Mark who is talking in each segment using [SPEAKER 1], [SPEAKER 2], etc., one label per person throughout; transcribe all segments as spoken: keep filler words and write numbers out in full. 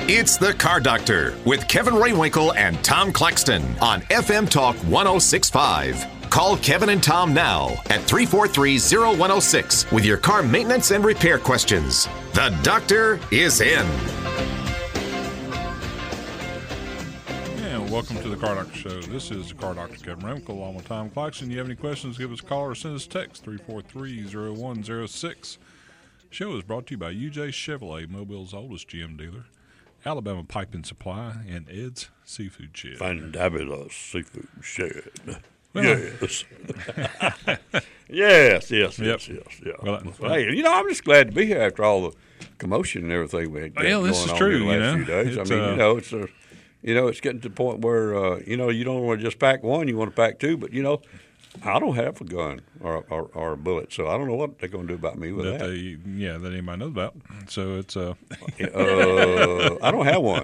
[SPEAKER 1] It's the Car Doctor with Kevin Raywinkle and Tom Claxton on F M Talk one oh six point five. Call Kevin and Tom now at three four three, oh one oh six with your car maintenance and repair questions. The doctor is in.
[SPEAKER 2] And welcome to the Car Doctor Show. This is the Car Doctor Kevin Raywinkle along with Tom Claxton. You have any questions, give us a call or send us a text, three four three, oh one oh six. Show is brought to you by U J Chevrolet, Mobile's oldest G M dealer, Alabama Pipe and Supply, and Ed's Seafood Shed.
[SPEAKER 3] Fabulous Seafood Shed.
[SPEAKER 2] Well,
[SPEAKER 3] yes. yes, yes, yes,
[SPEAKER 2] Yep.
[SPEAKER 3] yes, yes.
[SPEAKER 2] Well,
[SPEAKER 3] Well, hey, you know, I'm just glad to be here after all the commotion and everything we had got
[SPEAKER 2] Well,
[SPEAKER 3] going
[SPEAKER 2] this is
[SPEAKER 3] on
[SPEAKER 2] true,
[SPEAKER 3] here the
[SPEAKER 2] you
[SPEAKER 3] last
[SPEAKER 2] know.
[SPEAKER 3] few days.
[SPEAKER 2] It's,
[SPEAKER 3] I mean,
[SPEAKER 2] uh,
[SPEAKER 3] you know, it's a, you know, it's getting to the point where, uh, you know, you don't want to just pack one, you want to pack two, but, you know, I don't have a gun or, or, or a bullet, so I don't know what they're going to do about me with
[SPEAKER 2] that
[SPEAKER 3] that.
[SPEAKER 2] they, yeah, that anybody knows about. So it's uh,
[SPEAKER 3] uh, I don't have one.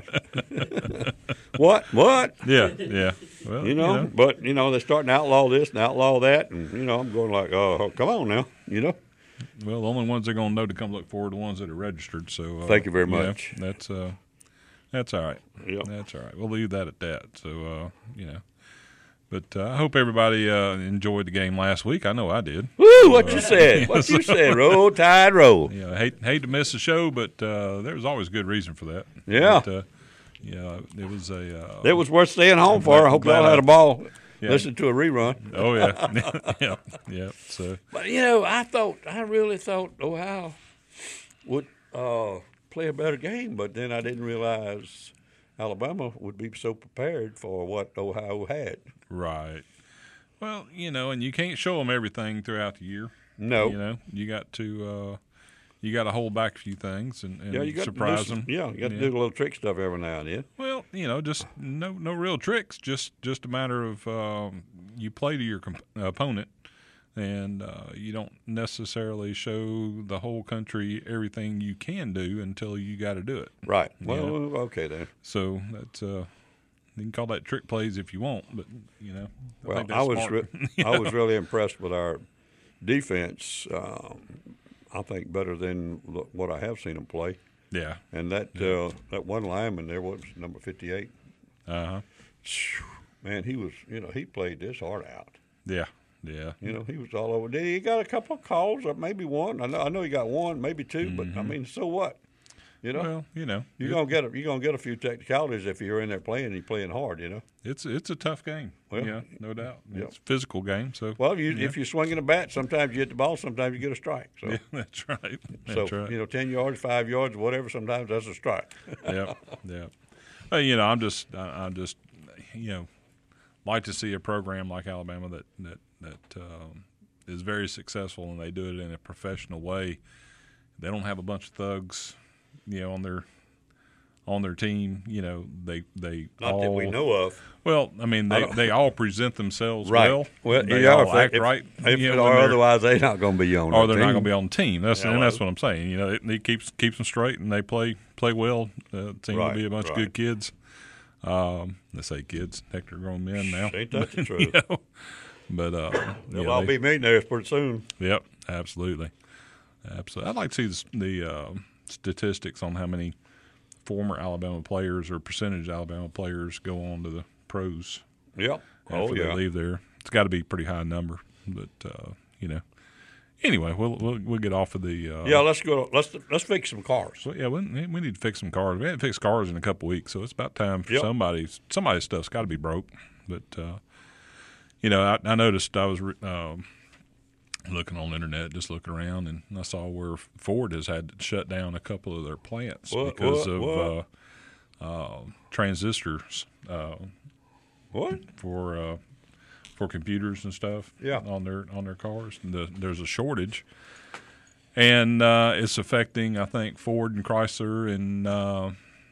[SPEAKER 3] What? What?
[SPEAKER 2] yeah, yeah. Well,
[SPEAKER 3] You know, but, you know, they're starting to outlaw this and outlaw that, and, you know, I'm going like, oh, come on now, you know.
[SPEAKER 2] well, the only ones they're going to know to come look for are the ones that are registered. So uh,
[SPEAKER 3] Thank you very
[SPEAKER 2] know,
[SPEAKER 3] much.
[SPEAKER 2] that's uh, that's all right.
[SPEAKER 3] Yeah.
[SPEAKER 2] That's all right. We'll leave that at that. So uh, you know. But uh, I hope everybody uh, enjoyed the game last week. I know I did.
[SPEAKER 3] Woo, what you said. What you said. Roll, tide, roll.
[SPEAKER 2] Yeah, I hate hate to miss the show, but uh, there was always a good reason for that.
[SPEAKER 3] Yeah.
[SPEAKER 2] But, uh, yeah, it was a. Uh,
[SPEAKER 3] It was worth staying home for.
[SPEAKER 2] glad-
[SPEAKER 3] I hope
[SPEAKER 2] glad
[SPEAKER 3] y'all
[SPEAKER 2] I-
[SPEAKER 3] had a ball.
[SPEAKER 2] Yeah.
[SPEAKER 3] Listen to a rerun.
[SPEAKER 2] Oh yeah, yeah, yeah. So
[SPEAKER 3] But, you know, I thought, I really thought Ohio would uh, play a better game, but then I didn't realize Alabama would be so prepared for what Ohio had.
[SPEAKER 2] right. Well, you know, and you can't show them everything throughout the year.
[SPEAKER 3] No.
[SPEAKER 2] You know, you got to uh, you got to hold back a few things and, and
[SPEAKER 3] Yeah, you got
[SPEAKER 2] surprise
[SPEAKER 3] to do,
[SPEAKER 2] them.
[SPEAKER 3] Yeah, you got to do a little trick stuff every now and then.
[SPEAKER 2] Well, you know, just no no real tricks. Just just a matter of um, you play to your comp- opponent, and uh, you don't necessarily show the whole country everything you can do until you got to do it.
[SPEAKER 3] Right.
[SPEAKER 2] Yeah.
[SPEAKER 3] Well, okay then.
[SPEAKER 2] So that's uh, you can call that trick plays if you want, but you know, I
[SPEAKER 3] Well,
[SPEAKER 2] think
[SPEAKER 3] I
[SPEAKER 2] that's
[SPEAKER 3] was
[SPEAKER 2] smart.
[SPEAKER 3] re-
[SPEAKER 2] You
[SPEAKER 3] I
[SPEAKER 2] know?
[SPEAKER 3] was really impressed with our defense. Um, I think better than lo- what I have seen them play.
[SPEAKER 2] yeah,
[SPEAKER 3] And that uh, that one lineman there, what was number fifty-eight?
[SPEAKER 2] uh huh,
[SPEAKER 3] Man, he was, you know, he played this hard out.
[SPEAKER 2] yeah, yeah.
[SPEAKER 3] You know, he was all over. He got a couple of calls, or maybe one. I know, I know he got one, maybe 2
[SPEAKER 2] Mm-hmm.
[SPEAKER 3] but I mean, so what? You know,
[SPEAKER 2] Well, you know,
[SPEAKER 3] you're
[SPEAKER 2] it-
[SPEAKER 3] gonna get a, you're gonna get a few technicalities if you're in there playing and you're playing hard. You know.
[SPEAKER 2] it's it's a tough game.
[SPEAKER 3] Well,
[SPEAKER 2] yeah, no doubt.
[SPEAKER 3] yeah.
[SPEAKER 2] It's a physical game. So
[SPEAKER 3] Well, you,
[SPEAKER 2] yeah.
[SPEAKER 3] if you're swinging a bat, sometimes you hit the ball, sometimes you get a strike. So.
[SPEAKER 2] yeah, that's right.
[SPEAKER 3] So
[SPEAKER 2] That's right.
[SPEAKER 3] you know, ten yards, five yards, whatever. Sometimes that's a strike.
[SPEAKER 2] yeah, yeah. Well, you know, I'm just, I, I'm just, you know, like to see a program like Alabama that that that um, is very successful and they do it in a professional way. They don't have a bunch of thugs, you know, on their on their team. You know, they they
[SPEAKER 3] Not
[SPEAKER 2] all,
[SPEAKER 3] that we know of.
[SPEAKER 2] Well, I mean, they,
[SPEAKER 3] don't-
[SPEAKER 2] they all present themselves
[SPEAKER 3] Right.
[SPEAKER 2] well.
[SPEAKER 3] Well,
[SPEAKER 2] they
[SPEAKER 3] yeah,
[SPEAKER 2] all
[SPEAKER 3] if they-
[SPEAKER 2] act
[SPEAKER 3] if-
[SPEAKER 2] right.
[SPEAKER 3] If,
[SPEAKER 2] you know,
[SPEAKER 3] or
[SPEAKER 2] when they're-
[SPEAKER 3] otherwise, they're not going to be on.
[SPEAKER 2] or
[SPEAKER 3] the
[SPEAKER 2] they're not
[SPEAKER 3] team.
[SPEAKER 2] going to be on the team. That's
[SPEAKER 3] Yeah,
[SPEAKER 2] and
[SPEAKER 3] well-
[SPEAKER 2] that's what I'm saying. You know, it, it keeps keeps them straight, and they play play well. Uh, seem
[SPEAKER 3] Right,
[SPEAKER 2] to be a bunch
[SPEAKER 3] right.
[SPEAKER 2] of good kids. Um, they say kids, heck, they're grown men now.
[SPEAKER 3] Ain't that the
[SPEAKER 2] You
[SPEAKER 3] truth?
[SPEAKER 2] know? But uh,
[SPEAKER 3] They'll
[SPEAKER 2] yeah,
[SPEAKER 3] all
[SPEAKER 2] they-
[SPEAKER 3] be millionaires pretty soon.
[SPEAKER 2] Yep, absolutely, absolutely. I'd like to see the, the uh, statistics on how many former Alabama players or percentage Alabama players go on to the pros
[SPEAKER 3] Yep.
[SPEAKER 2] after
[SPEAKER 3] Oh
[SPEAKER 2] they
[SPEAKER 3] yeah.
[SPEAKER 2] leave there. It's got to be a pretty high number, but uh, you know. Anyway, we'll we'll, we'll get off of the. Uh,
[SPEAKER 3] Yeah. Let's go. Let's let's fix some cars.
[SPEAKER 2] Well, yeah, we, we need to fix some cars. We haven't fixed cars in a couple of weeks, so it's about time for
[SPEAKER 3] Yep.
[SPEAKER 2] somebody's somebody's stuff's got to be broke. But uh, you know, I, I noticed I was um, looking on the internet, just looking around, and I saw where Ford has had to shut down a couple of their plants
[SPEAKER 3] What,
[SPEAKER 2] because
[SPEAKER 3] what,
[SPEAKER 2] of
[SPEAKER 3] what?
[SPEAKER 2] Uh, uh, transistors uh,
[SPEAKER 3] What?
[SPEAKER 2] for uh, for computers and stuff.
[SPEAKER 3] Yeah.
[SPEAKER 2] on their on their cars. The, there's a shortage. And uh, it's affecting, I think, Ford and Chrysler and, uh,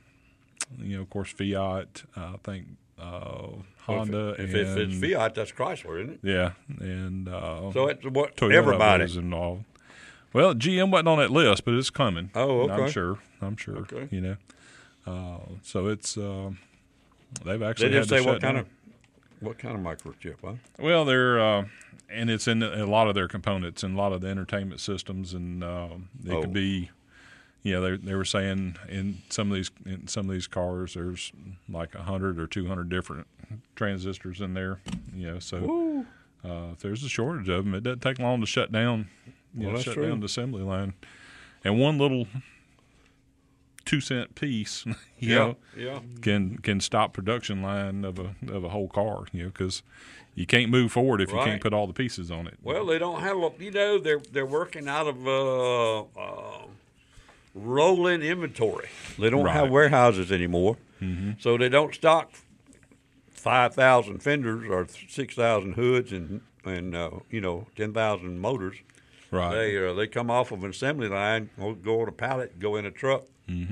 [SPEAKER 2] you know, of course, Fiat. I think uh, Honda.
[SPEAKER 3] If,
[SPEAKER 2] and,
[SPEAKER 3] if it's Fiat, that's Chrysler, isn't it?
[SPEAKER 2] Yeah, and uh,
[SPEAKER 3] So it's what
[SPEAKER 2] Toyota
[SPEAKER 3] everybody.
[SPEAKER 2] is involved. Well, G M wasn't on that list, but it's coming.
[SPEAKER 3] Oh, okay.
[SPEAKER 2] I'm sure. I'm sure.
[SPEAKER 3] Okay.
[SPEAKER 2] You know, uh, so it's uh, they've
[SPEAKER 3] They
[SPEAKER 2] actually
[SPEAKER 3] didn't
[SPEAKER 2] had to
[SPEAKER 3] say what
[SPEAKER 2] shut
[SPEAKER 3] kind
[SPEAKER 2] down.
[SPEAKER 3] of what kind of microchip, huh?
[SPEAKER 2] Well, they're uh, and it's in a lot of their components and a lot of the entertainment systems, and uh, it
[SPEAKER 3] Oh.
[SPEAKER 2] could be, you know, they they were saying in some of these in some of these cars, there's like a hundred or two hundred different transistors in there. You know, so uh, if there's a shortage of them, it doesn't take long to shut down. You
[SPEAKER 3] Well,
[SPEAKER 2] know,
[SPEAKER 3] that's
[SPEAKER 2] shut
[SPEAKER 3] true.
[SPEAKER 2] down the assembly line, and one little two cent piece, you
[SPEAKER 3] Yeah,
[SPEAKER 2] know,
[SPEAKER 3] yeah.
[SPEAKER 2] can can stop production line of a of a whole car. You know, because you can't move forward if you
[SPEAKER 3] Right.
[SPEAKER 2] can't put all the pieces on it.
[SPEAKER 3] Well, they don't have a, you know, they're they're working out of uh, uh, rolling inventory. They don't
[SPEAKER 2] Right.
[SPEAKER 3] have warehouses anymore,
[SPEAKER 2] Mm-hmm.
[SPEAKER 3] so they don't stock five thousand fenders or six thousand hoods and and uh, you know ten thousand motors.
[SPEAKER 2] Right.
[SPEAKER 3] They uh, they come off of an assembly line, go on a pallet, go in a truck.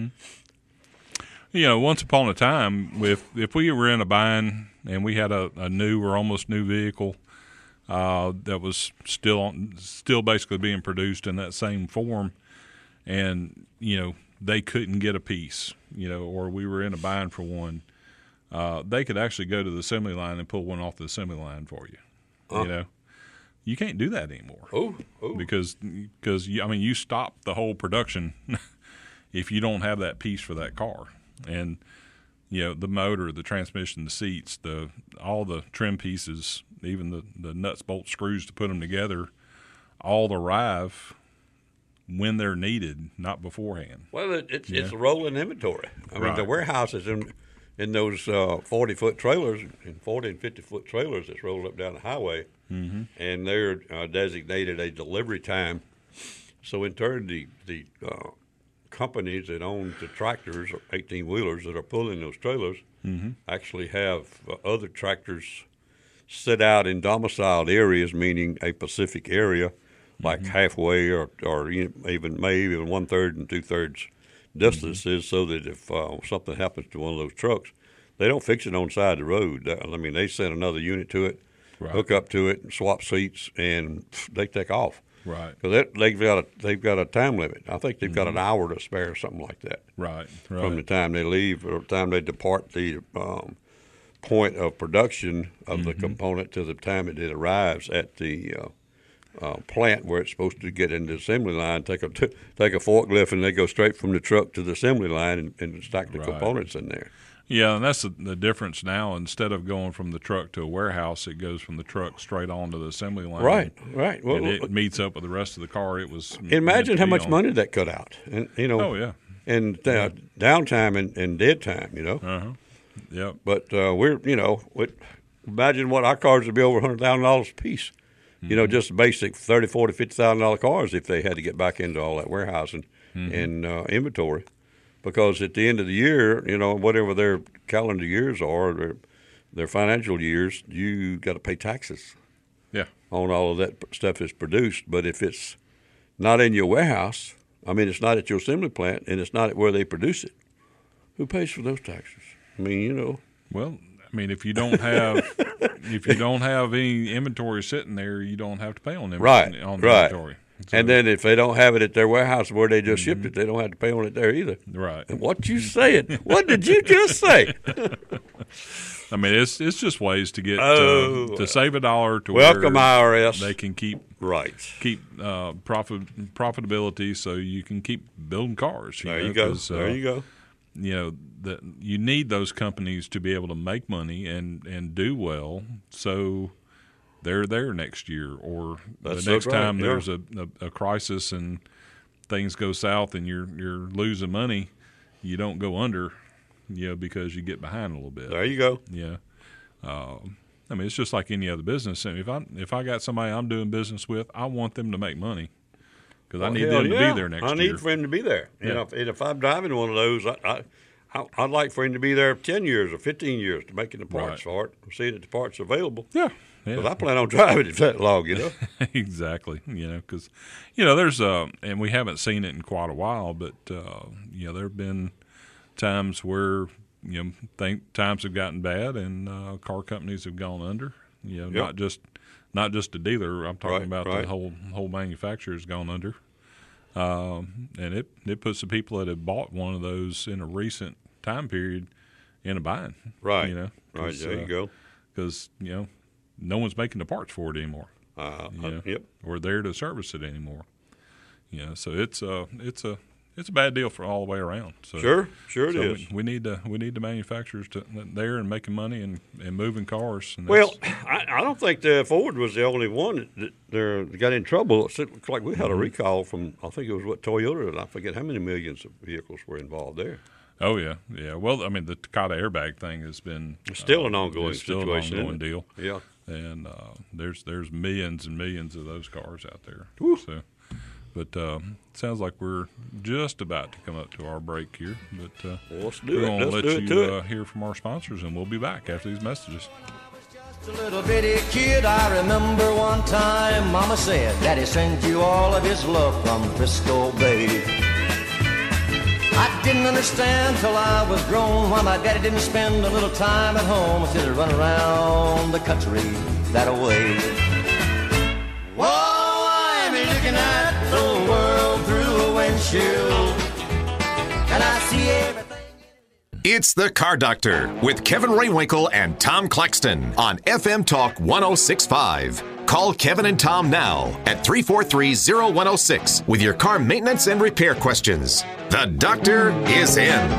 [SPEAKER 2] You know, once upon a time, if if we were in a bind and we had a, a new or almost new vehicle uh, that was still on, still basically being produced in that same form, and you know they couldn't get a piece, you know, or we were in a bind for one, uh, they could actually go to the assembly line and pull one off the assembly line for you.
[SPEAKER 3] Uh.
[SPEAKER 2] You know, you can't do that anymore.
[SPEAKER 3] Oh, oh,
[SPEAKER 2] because because you, I mean you stop the whole production if you don't have that piece for that car, and you know the motor, the transmission, the seats, the all the trim pieces, even the the nuts, bolts, screws to put them together, all arrive when they're needed, not beforehand.
[SPEAKER 3] Well, it, it's
[SPEAKER 2] Yeah.
[SPEAKER 3] it's a rolling inventory. I mean, the
[SPEAKER 2] Right.
[SPEAKER 3] warehouses in in those uh, forty foot trailers, and forty and fifty foot trailers that's rolled up down the highway, mm-hmm. and they're uh, designated a delivery time. So in turn, the the uh, companies that own the tractors, or eighteen wheelers that are pulling those trailers,
[SPEAKER 2] Mm-hmm.
[SPEAKER 3] actually have uh, other tractors sit out in domiciled areas, meaning a Pacific area, like
[SPEAKER 2] Mm-hmm.
[SPEAKER 3] halfway or, or even maybe even one third and two thirds distances,
[SPEAKER 2] Mm-hmm.
[SPEAKER 3] so that if uh, something happens to one of those trucks, they don't fix it on the side of the road. I mean, they send another unit to it,
[SPEAKER 2] Right.
[SPEAKER 3] hook up to it, and swap seats, and pff, they take off.
[SPEAKER 2] Right.
[SPEAKER 3] Because they've got a they've got a time limit. I think they've got an hour to spare, something like that,
[SPEAKER 2] Right. Right.
[SPEAKER 3] from the time they leave or the time they depart the um, point of production of the component to the time that it arrives at the uh, uh, plant where it's supposed to get into the assembly line. Take a t- take a forklift and they go straight from the truck to the assembly line and, and stack the
[SPEAKER 2] Right.
[SPEAKER 3] components in there.
[SPEAKER 2] Yeah, and that's the, the difference now. Instead of going from the truck to a warehouse, it goes from the truck straight onto the assembly line.
[SPEAKER 3] Right, right. Well,
[SPEAKER 2] and it meets up with the rest of the car. It was meant
[SPEAKER 3] imagine
[SPEAKER 2] to
[SPEAKER 3] how
[SPEAKER 2] be
[SPEAKER 3] much
[SPEAKER 2] on.
[SPEAKER 3] money that cut out, and you know,
[SPEAKER 2] Oh yeah.
[SPEAKER 3] and uh, downtime and, and dead time, you know.
[SPEAKER 2] Uh huh. Yep.
[SPEAKER 3] But uh, we're, you know, what, imagine what our cars would be over one hundred thousand dollars a piece. You know, just basic thirty, forty, fifty thousand dollar cars if they had to get back into all that warehousing and uh, inventory. Because at the end of the year, you know, whatever their calendar years are, their, their financial years, you got to pay taxes
[SPEAKER 2] Yeah.
[SPEAKER 3] on all of that stuff that's produced. But if it's not in your warehouse, I mean, it's not at your assembly plant, and it's not at where they produce it, who pays for those taxes? I mean, you know.
[SPEAKER 2] Well, I mean, if you don't have if you don't have any inventory sitting there, you don't have to pay on them
[SPEAKER 3] Right,
[SPEAKER 2] on the
[SPEAKER 3] right.
[SPEAKER 2] inventory.
[SPEAKER 3] And then if they don't have it at their warehouse where they just shipped it, they don't have to pay on it there either.
[SPEAKER 2] Right.
[SPEAKER 3] And what you saying? What did you just say?
[SPEAKER 2] I mean, it's it's just ways to get
[SPEAKER 3] Oh.
[SPEAKER 2] uh, to save a dollar to
[SPEAKER 3] Welcome,
[SPEAKER 2] where
[SPEAKER 3] I R S.
[SPEAKER 2] they can keep
[SPEAKER 3] Right.
[SPEAKER 2] keep uh, profit profitability, so you can keep building cars. You
[SPEAKER 3] There
[SPEAKER 2] know,
[SPEAKER 3] you go.
[SPEAKER 2] 'cause, uh,
[SPEAKER 3] There you go.
[SPEAKER 2] You know that you need those companies to be able to make money and, and do well, so they're there next year, or
[SPEAKER 3] That's
[SPEAKER 2] the next
[SPEAKER 3] so right,
[SPEAKER 2] time
[SPEAKER 3] yeah.
[SPEAKER 2] there's a, a, a crisis and things go south and you're you're losing money, you don't go under, you know, because you get behind a little bit.
[SPEAKER 3] There you go.
[SPEAKER 2] Yeah. Um, I mean, it's just like any other business. I mean, if I if I got somebody I'm doing business with, I want them to make money because I
[SPEAKER 3] Well,
[SPEAKER 2] need
[SPEAKER 3] hell
[SPEAKER 2] them to
[SPEAKER 3] yeah.
[SPEAKER 2] be there next
[SPEAKER 3] I
[SPEAKER 2] year.
[SPEAKER 3] need for him to be there. You
[SPEAKER 2] Yeah.
[SPEAKER 3] know, if, and if I'm driving one of those, I, I, I, I'd like for him to be there ten years or fifteen years to making the parts
[SPEAKER 2] Right.
[SPEAKER 3] for it, seeing that the parts are available.
[SPEAKER 2] yeah.
[SPEAKER 3] Because
[SPEAKER 2] Yeah.
[SPEAKER 3] I plan on driving it that long, you know.
[SPEAKER 2] Exactly. You know, because you know, there's uh, and we haven't seen it in quite a while, but uh, you know, there have been times where you know, think times have gotten bad and uh, car companies have gone under. You know,
[SPEAKER 3] Yep.
[SPEAKER 2] not just not just a dealer. I'm talking
[SPEAKER 3] Right,
[SPEAKER 2] about
[SPEAKER 3] right.
[SPEAKER 2] the whole whole manufacturer has gone under. Um, and it it puts the people that have bought one of those in a recent time period in a bind.
[SPEAKER 3] Right.
[SPEAKER 2] You know.
[SPEAKER 3] Right, there you go.
[SPEAKER 2] Because you know, no one's making the parts for it anymore.
[SPEAKER 3] Uh,
[SPEAKER 2] You know,
[SPEAKER 3] Yep.
[SPEAKER 2] or there to service it anymore. You know, so it's a it's a it's a bad deal for all the way around. So,
[SPEAKER 3] Sure, sure it
[SPEAKER 2] so
[SPEAKER 3] is.
[SPEAKER 2] We, we need to we need the manufacturers to there and making money and, and moving cars. And
[SPEAKER 3] Well, I, I don't think the Ford was the only one that, that got in trouble. It looks like we had a recall from, I think it was what Toyota, and I forget how many millions of vehicles were involved there.
[SPEAKER 2] Oh yeah, yeah. Well, I mean, the Takata airbag thing has been
[SPEAKER 3] It's still
[SPEAKER 2] uh,
[SPEAKER 3] an ongoing
[SPEAKER 2] it's still
[SPEAKER 3] situation,
[SPEAKER 2] an ongoing
[SPEAKER 3] isn't
[SPEAKER 2] deal.
[SPEAKER 3] Yeah.
[SPEAKER 2] And uh, there's there's millions and millions of those cars out there.
[SPEAKER 3] Woo.
[SPEAKER 2] So, but um, it sounds like we're just about to come up to our break here. But uh,
[SPEAKER 3] Well, let's do
[SPEAKER 2] we're
[SPEAKER 3] it.
[SPEAKER 2] going to
[SPEAKER 3] Let's
[SPEAKER 2] let
[SPEAKER 3] do it
[SPEAKER 2] you
[SPEAKER 3] to it.
[SPEAKER 2] uh, hear from our sponsors, and we'll be back after these messages.
[SPEAKER 4] A little bitty kid, I remember one time Mama said Daddy sent you all of his love from Frisco Bay. I didn't understand till I was grown why my daddy didn't spend a little time at home instead of run around the country that away. Whoa, I'm looking at the world through a windshield, and I see everything.
[SPEAKER 1] It's The Car Doctor with Kevin Raywinkle and Tom Claxton on F M Talk one oh six point five. Call Kevin and Tom now at three four three, oh one oh six with your car maintenance and repair questions. The doctor is in.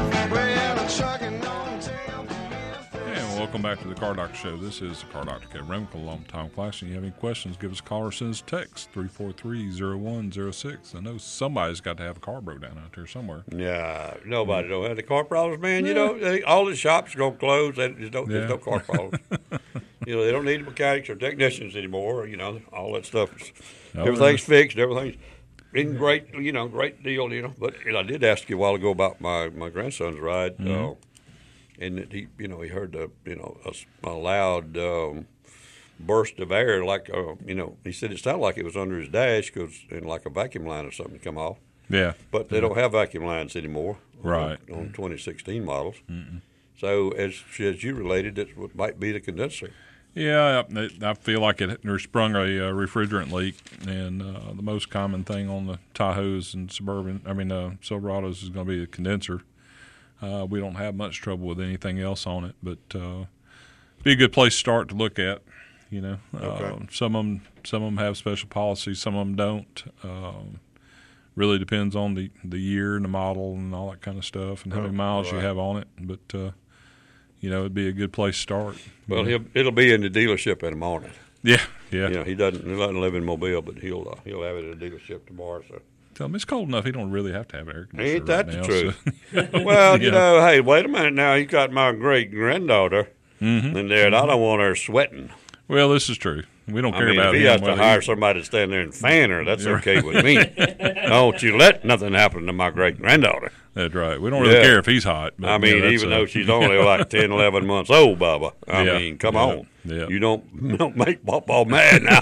[SPEAKER 2] And welcome back to the Car Doctor Show. This is the Car Doctor, Kevin Raywinkle. I'm Tom Claxton. You have any questions, give us a call or send us a text, three four three, oh one oh six. I know somebody's got to have a car broke down out there somewhere.
[SPEAKER 3] Yeah, nobody don't have the car problems, man. You know, they, all the shops are going to close. They, there's, no, there's
[SPEAKER 2] Yeah.
[SPEAKER 3] no car problems. You know, they don't need mechanics or technicians anymore. You know, all that stuff. Is,
[SPEAKER 2] Oh,
[SPEAKER 3] everything's fixed. Everything's in great, you know, great deal, you know. But you know, I did ask you a while ago about my, my grandson's ride.
[SPEAKER 2] Mm-hmm.
[SPEAKER 3] Uh, and that he, you know, he heard the, you know, a, a loud um, burst of air, like, uh, you know, he said it sounded like it was under his dash, because in like a vacuum line or something come off.
[SPEAKER 2] Yeah.
[SPEAKER 3] But they don't have vacuum lines anymore,
[SPEAKER 2] Right.
[SPEAKER 3] On, on twenty sixteen models. Mm-mm. So as as you related, it might be the condenser.
[SPEAKER 2] Yeah, I, I feel like it there sprung a uh, refrigerant leak, and uh, the most common thing on the Tahoes and Suburban, I mean, uh, Silverados is going to be the condenser. Uh, we don't have much trouble with anything else on it, but uh, be a good place to start to look at. You know,
[SPEAKER 3] Okay.
[SPEAKER 2] uh, some of them some of them have special policies, some of them don't. Um, really depends on the, the year and the model and all that kind of stuff, and how many
[SPEAKER 3] Oh,
[SPEAKER 2] miles you
[SPEAKER 3] right.
[SPEAKER 2] have on it. But uh, you know, it'd be a good place to start.
[SPEAKER 3] Well, he'll, it'll be in the dealership in the morning.
[SPEAKER 2] Yeah, yeah.
[SPEAKER 3] You know, he doesn't he doesn't live in Mobile, but he'll uh, he'll have it at the dealership tomorrow. So.
[SPEAKER 2] Tell him it's cold enough. He don't really have to have air conditioner.
[SPEAKER 3] Ain't that
[SPEAKER 2] right
[SPEAKER 3] the
[SPEAKER 2] now,
[SPEAKER 3] truth?
[SPEAKER 2] so-
[SPEAKER 3] Well, you
[SPEAKER 2] Yeah.
[SPEAKER 3] know, hey, wait a minute now. You got my great granddaughter
[SPEAKER 2] Mm-hmm.
[SPEAKER 3] in there, and I don't want her sweating.
[SPEAKER 2] Well, this is true. We don't
[SPEAKER 3] I
[SPEAKER 2] care
[SPEAKER 3] mean,
[SPEAKER 2] about
[SPEAKER 3] if he
[SPEAKER 2] him.
[SPEAKER 3] has to
[SPEAKER 2] whether
[SPEAKER 3] hire somebody to stand there and fan her, that's okay with me. Don't you let nothing happen to my great granddaughter.
[SPEAKER 2] That's right. We don't really
[SPEAKER 3] Yeah.
[SPEAKER 2] care if he's hot. But,
[SPEAKER 3] I mean,
[SPEAKER 2] yeah, that's,
[SPEAKER 3] even
[SPEAKER 2] uh,
[SPEAKER 3] though she's only like ten, eleven months old, Bubba. I
[SPEAKER 2] Yeah.
[SPEAKER 3] mean, come
[SPEAKER 2] Yeah.
[SPEAKER 3] on.
[SPEAKER 2] Yeah.
[SPEAKER 3] You don't don't make Pawpaw mad now.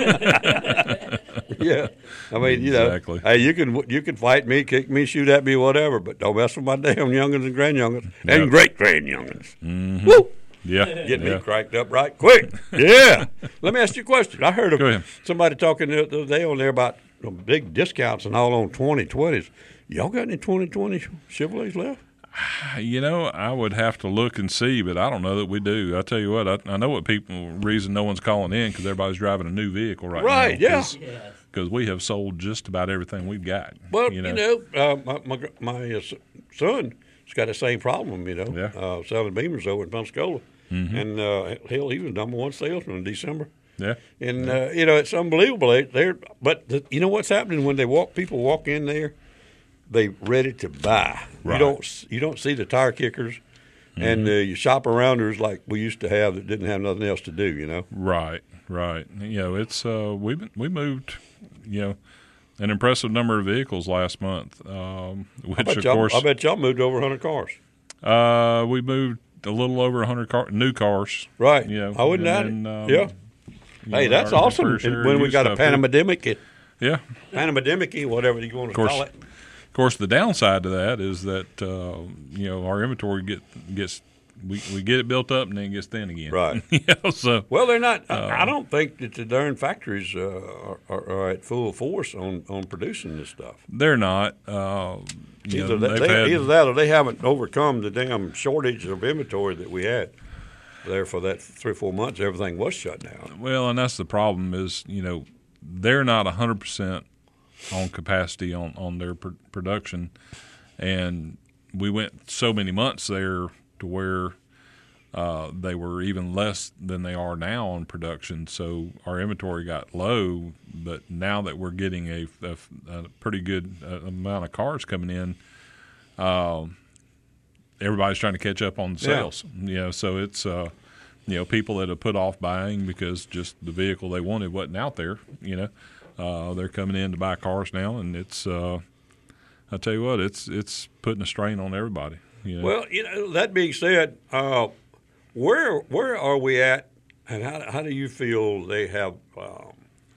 [SPEAKER 3] Yeah. I mean, you
[SPEAKER 2] Exactly.
[SPEAKER 3] know, hey, you can you can fight me, kick me, shoot at me, whatever, but don't mess with my damn youngins and grandyoungins
[SPEAKER 2] Yep.
[SPEAKER 3] and great grandyoungins.
[SPEAKER 2] Mm-hmm.
[SPEAKER 3] Woo!
[SPEAKER 2] yeah,
[SPEAKER 3] Get
[SPEAKER 2] yeah.
[SPEAKER 3] me cranked up right quick. Yeah. Let me ask you a question. I heard of
[SPEAKER 2] Go ahead.
[SPEAKER 3] somebody talking the other day on there about the big discounts and all on twenty twenties. Y'all got any twenty twenty Chevrolets left?
[SPEAKER 2] You know, I would have to look and see, but I don't know that we do. I tell you what, I, I know what people reason no one's calling in because everybody's driving a new vehicle right,
[SPEAKER 3] Right,
[SPEAKER 2] now.
[SPEAKER 3] yeah.
[SPEAKER 2] Because we have sold just about everything we've got.
[SPEAKER 3] Well,
[SPEAKER 2] you know,
[SPEAKER 3] you know, uh, my my, gr- my uh, s- son has got the same problem. You know,
[SPEAKER 2] Yeah.
[SPEAKER 3] uh, selling Beamers over in Pensacola,
[SPEAKER 2] Mm-hmm.
[SPEAKER 3] and uh, hell, he was number one salesman in December.
[SPEAKER 2] yeah,
[SPEAKER 3] And uh, you know, it's unbelievable. They, they're but the, you know what's happening when they walk? People walk in there, they ready to buy.
[SPEAKER 2] Right.
[SPEAKER 3] You don't s- you don't see the tire kickers
[SPEAKER 2] Mm-hmm.
[SPEAKER 3] and uh, you shop arounders like we used to have that didn't have nothing else to do. You know.
[SPEAKER 2] right, right. You know, it's uh, we have we moved, you know, an impressive number of vehicles last month, um,
[SPEAKER 3] I
[SPEAKER 2] which
[SPEAKER 3] bet,
[SPEAKER 2] of
[SPEAKER 3] y'all,
[SPEAKER 2] course
[SPEAKER 3] I bet y'all moved over one hundred cars.
[SPEAKER 2] uh, we moved a little over one hundred car, new cars.
[SPEAKER 3] Right.
[SPEAKER 2] You know,
[SPEAKER 3] I wouldn't doubt
[SPEAKER 2] and
[SPEAKER 3] it.
[SPEAKER 2] then, um,
[SPEAKER 3] yeah.
[SPEAKER 2] you
[SPEAKER 3] Hey,
[SPEAKER 2] know,
[SPEAKER 3] that's
[SPEAKER 2] our- our
[SPEAKER 3] awesome.
[SPEAKER 2] fair share
[SPEAKER 3] And when
[SPEAKER 2] of
[SPEAKER 3] we
[SPEAKER 2] used
[SPEAKER 3] got a
[SPEAKER 2] stuff here.
[SPEAKER 3] pandemic,
[SPEAKER 2] Yeah.
[SPEAKER 3] pandemic, whatever you want to
[SPEAKER 2] course.
[SPEAKER 3] call it.
[SPEAKER 2] Of course, the downside to that is that uh, you know our inventory get gets we, we get it built up and then it gets thin again.
[SPEAKER 3] Right.
[SPEAKER 2] you know, so
[SPEAKER 3] Well, they're not.
[SPEAKER 2] Uh,
[SPEAKER 3] I I don't think that the darn factories uh, are, are, are at full force on, on producing this stuff.
[SPEAKER 2] they're not. Uh, you
[SPEAKER 3] Either,
[SPEAKER 2] know,
[SPEAKER 3] that,
[SPEAKER 2] they've
[SPEAKER 3] they,
[SPEAKER 2] had-
[SPEAKER 3] either that or they haven't overcome the damn shortage of inventory that we had there for that three or four months. Everything was shut down.
[SPEAKER 2] Well, and that's the problem is you know they're not a hundred percent on capacity on on their pr- production, and we went so many months there to where uh, they were even less than they are now on production. So our inventory got low, but now that we're getting a, a, a pretty good uh, amount of cars coming in, um, everybody's trying to catch up on the sales. Yeah. You know, so it's uh, you know, people that have put off buying because just the vehicle they wanted wasn't out there. You know, uh, they're coming in to buy cars now, and it's. Uh, I tell you what, it's it's putting a strain on everybody. You know?
[SPEAKER 3] Well, you know, that being said, uh, where where are we at, and how how do you feel they have um,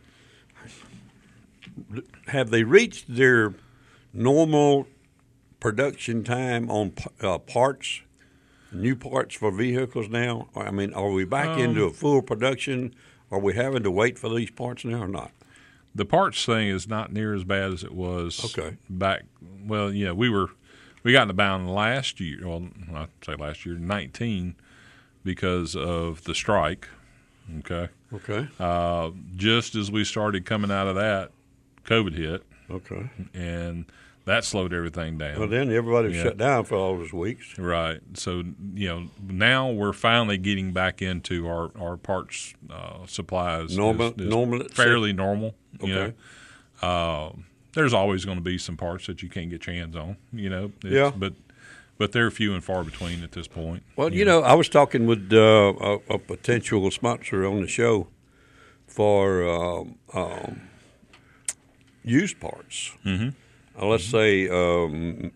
[SPEAKER 3] have they reached their normal production time on uh, parts, new parts for vehicles now? I mean, are we back um, into a full production? Are we having to wait for these parts now or not?
[SPEAKER 2] The parts thing is not near as bad as it was
[SPEAKER 3] okay.
[SPEAKER 2] back. Well, yeah, we were we got in the bound last year. Well, I say last year, nineteen, because of the strike. Okay.
[SPEAKER 3] Okay.
[SPEAKER 2] Uh, just as we started coming out of that, COVID hit.
[SPEAKER 3] Okay.
[SPEAKER 2] And that slowed everything down.
[SPEAKER 3] Well, then everybody
[SPEAKER 2] yeah.
[SPEAKER 3] shut down for all those weeks.
[SPEAKER 2] Right. So, you know, now we're finally getting back into our, our parts uh, supplies.
[SPEAKER 3] Normal,
[SPEAKER 2] is, is
[SPEAKER 3] normal,
[SPEAKER 2] fairly normal.
[SPEAKER 3] Okay.
[SPEAKER 2] You know, uh, there's always going to be some parts that you can't get your hands on. You know. It's,
[SPEAKER 3] yeah.
[SPEAKER 2] But but they're few and far between at this point.
[SPEAKER 3] Well, you, you know, know, I was talking with uh, a, a potential sponsor on the show for um, um, used parts.
[SPEAKER 2] Mm-hmm.
[SPEAKER 3] Uh, let's say um,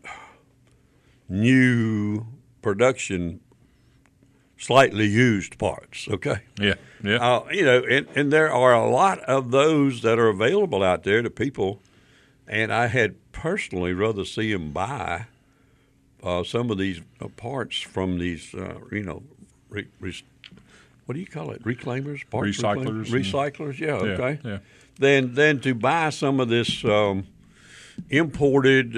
[SPEAKER 3] new production, slightly used parts, okay?
[SPEAKER 2] Yeah, yeah.
[SPEAKER 3] Uh, you know, and, and there are a lot of those that are available out there to people, and I had personally rather see them buy uh, some of these uh, parts from these, uh, you know, re, re, what do you call it, reclaimers? Parts
[SPEAKER 2] Recyclers.
[SPEAKER 3] Reclaim? Recyclers, yeah,
[SPEAKER 2] yeah,
[SPEAKER 3] okay.
[SPEAKER 2] Yeah.
[SPEAKER 3] Than, than to buy some of this um, – imported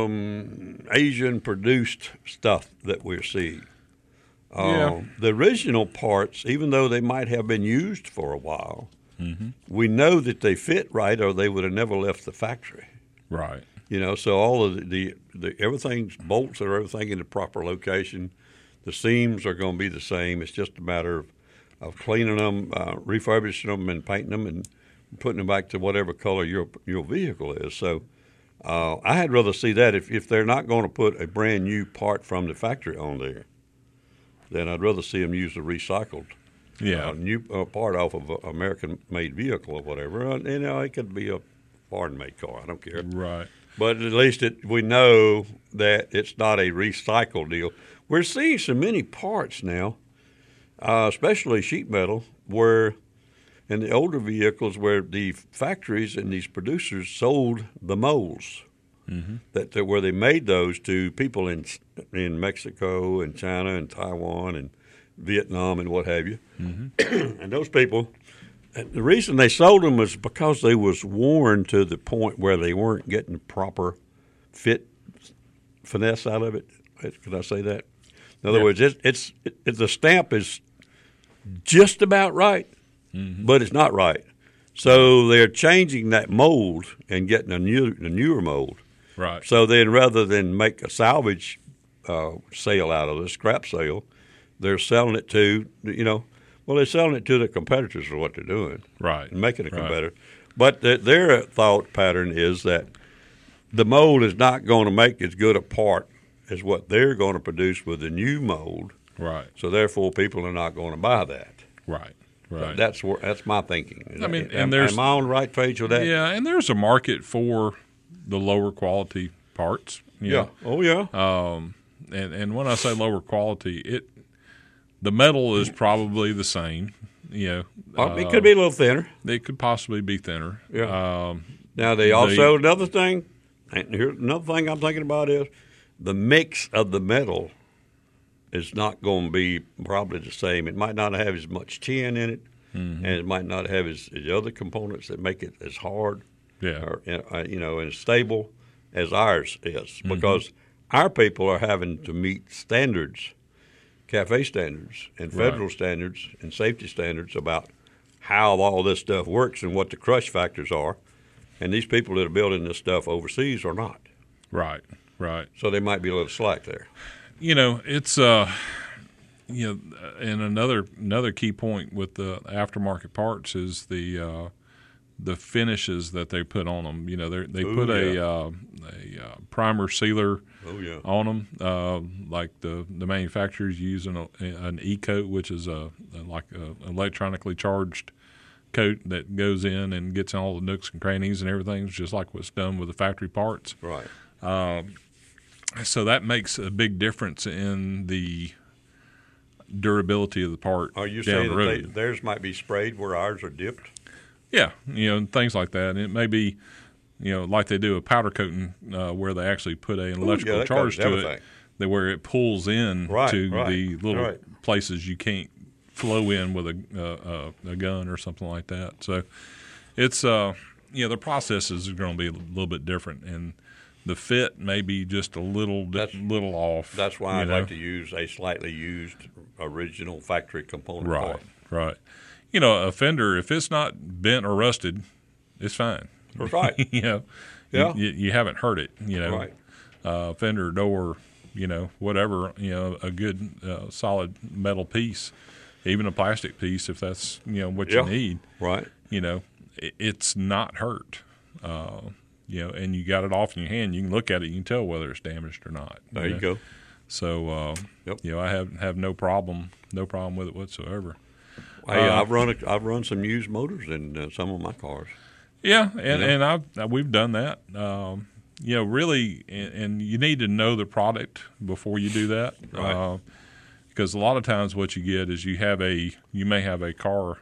[SPEAKER 3] um, Asian-produced stuff that we're seeing. Uh,
[SPEAKER 2] yeah.
[SPEAKER 3] The original parts, even though they might have been used for a while,
[SPEAKER 2] mm-hmm.
[SPEAKER 3] we know that they fit right, or they would have never left the factory.
[SPEAKER 2] Right.
[SPEAKER 3] You know, so all of the, the, the everything's bolts or everything in the proper location. The seams are going to be the same. It's just a matter of, of cleaning them, uh, refurbishing them, and painting them, and putting them back to whatever color your your vehicle is. So. Uh, I had rather see that if, if they're not going to put a brand new part from the factory on there, then I'd rather see them use a recycled
[SPEAKER 2] yeah.
[SPEAKER 3] uh, new uh, part off of an American-made vehicle or whatever. Uh, you know, it could be a foreign-made car. I don't care.
[SPEAKER 2] Right.
[SPEAKER 3] But at least it, we know that it's not a recycled deal. We're seeing so many parts now, uh, especially sheet metal, where in the older vehicles where the factories and these producers sold the molds, mm-hmm. that where they made those to people in in Mexico and China and Taiwan and Vietnam and what have you. Mm-hmm. And those people, the reason they sold them was because they was worn to the point where they weren't getting proper fit finesse out of it. Can I say that? In other yeah. words, it's, it's it, the stamp is just about right. Mm-hmm. But it's not right. So they're changing that mold and getting a new, a newer mold.
[SPEAKER 2] Right.
[SPEAKER 3] So then rather than make a salvage uh, sale out of it, a scrap sale, they're selling it to, you know, well, they're selling it to the competitors for what they're doing.
[SPEAKER 2] Right.
[SPEAKER 3] And making a
[SPEAKER 2] right.
[SPEAKER 3] competitor. But the, their thought pattern is that the mold is not going to make as good a part as what they're going to produce with the new mold.
[SPEAKER 2] Right.
[SPEAKER 3] So therefore people are not going to buy that.
[SPEAKER 2] Right. Right.
[SPEAKER 3] That's where, that's my thinking.
[SPEAKER 2] I mean, and
[SPEAKER 3] am,
[SPEAKER 2] there's
[SPEAKER 3] am I on the right page with that?
[SPEAKER 2] Yeah, and there's a market for the lower quality parts. You
[SPEAKER 3] yeah.
[SPEAKER 2] know?
[SPEAKER 3] Oh yeah.
[SPEAKER 2] Um, and and when I say lower quality, it the metal is probably the same. You know,
[SPEAKER 3] uh, it could be a little thinner.
[SPEAKER 2] It could possibly be thinner.
[SPEAKER 3] Yeah.
[SPEAKER 2] Um,
[SPEAKER 3] now they also the, another thing. And here another thing I'm thinking about is the mix of the metal is not going to be probably the same. It might not have as much tin in it, mm-hmm. and it might not have as, as other components that make it as hard,
[SPEAKER 2] yeah,
[SPEAKER 3] or uh, you know, and as stable as ours is. Mm-hmm. Because our people are having to meet standards, CAFE standards, and federal right. standards, and safety standards about how all this stuff works and what the crush factors are. And these people that are building this stuff overseas are not.
[SPEAKER 2] Right. Right.
[SPEAKER 3] So they might be a little slack there.
[SPEAKER 2] You know, it's uh, you know, and another another key point with the aftermarket parts is the uh, the finishes that they put on them. You know, they they
[SPEAKER 3] Ooh,
[SPEAKER 2] put a
[SPEAKER 3] yeah.
[SPEAKER 2] uh, a uh, primer sealer
[SPEAKER 3] Oh, yeah.
[SPEAKER 2] on them, uh, like the the manufacturers use an, an e-coat, which is a, a like a electronically charged coat that goes in and gets in all the nooks and crannies and everything. It's just like what's done with the factory parts.
[SPEAKER 3] Right.
[SPEAKER 2] Um, so that makes a big difference in the durability of the part
[SPEAKER 3] Are you
[SPEAKER 2] down
[SPEAKER 3] saying
[SPEAKER 2] the
[SPEAKER 3] that
[SPEAKER 2] road.
[SPEAKER 3] they, theirs might be sprayed where ours are dipped?
[SPEAKER 2] Yeah, you know, and things like that. And it may be, you know, like they do a powder coating uh, where they actually put an electrical
[SPEAKER 3] yeah, that
[SPEAKER 2] charge
[SPEAKER 3] covers
[SPEAKER 2] to
[SPEAKER 3] everything.
[SPEAKER 2] it, that where it pulls in
[SPEAKER 3] Right,
[SPEAKER 2] to
[SPEAKER 3] right,
[SPEAKER 2] the little
[SPEAKER 3] right.
[SPEAKER 2] places you can't flow in with a, uh, a a gun or something like that. So it's uh, you know, the processes are going to be a little bit different, and the fit may be just a little
[SPEAKER 3] That's-
[SPEAKER 2] little off.
[SPEAKER 3] That's why
[SPEAKER 2] you
[SPEAKER 3] I'd
[SPEAKER 2] know?
[SPEAKER 3] like to use a slightly used original factory component
[SPEAKER 2] Right,
[SPEAKER 3] part.
[SPEAKER 2] right. You know, a fender, if it's not bent or rusted, it's fine.
[SPEAKER 3] That's right.
[SPEAKER 2] you know,
[SPEAKER 3] Yeah.
[SPEAKER 2] you, you, you haven't hurt it. You know,
[SPEAKER 3] Right.
[SPEAKER 2] uh, fender, door, you know, whatever. You know, a good uh, solid metal piece, even a plastic piece, if that's you know what
[SPEAKER 3] Yeah.
[SPEAKER 2] you need.
[SPEAKER 3] Right.
[SPEAKER 2] You know, it, it's not hurt. Uh, you know, and you got it off in your hand. You can look at it. You can tell whether it's damaged or not.
[SPEAKER 3] There you
[SPEAKER 2] know?
[SPEAKER 3] go.
[SPEAKER 2] So, uh,
[SPEAKER 3] Yep.
[SPEAKER 2] you know, I have have no problem, no problem with it whatsoever.
[SPEAKER 3] Hey,
[SPEAKER 2] Uh,
[SPEAKER 3] I've run a, I've run some used motors in uh, some of my cars.
[SPEAKER 2] Yeah, and
[SPEAKER 3] Yeah.
[SPEAKER 2] and I've we've done that. Um, you know, really, and, and you need to know the product before you do that,
[SPEAKER 3] Right.
[SPEAKER 2] uh, because a lot of times what you get is you have a you may have a car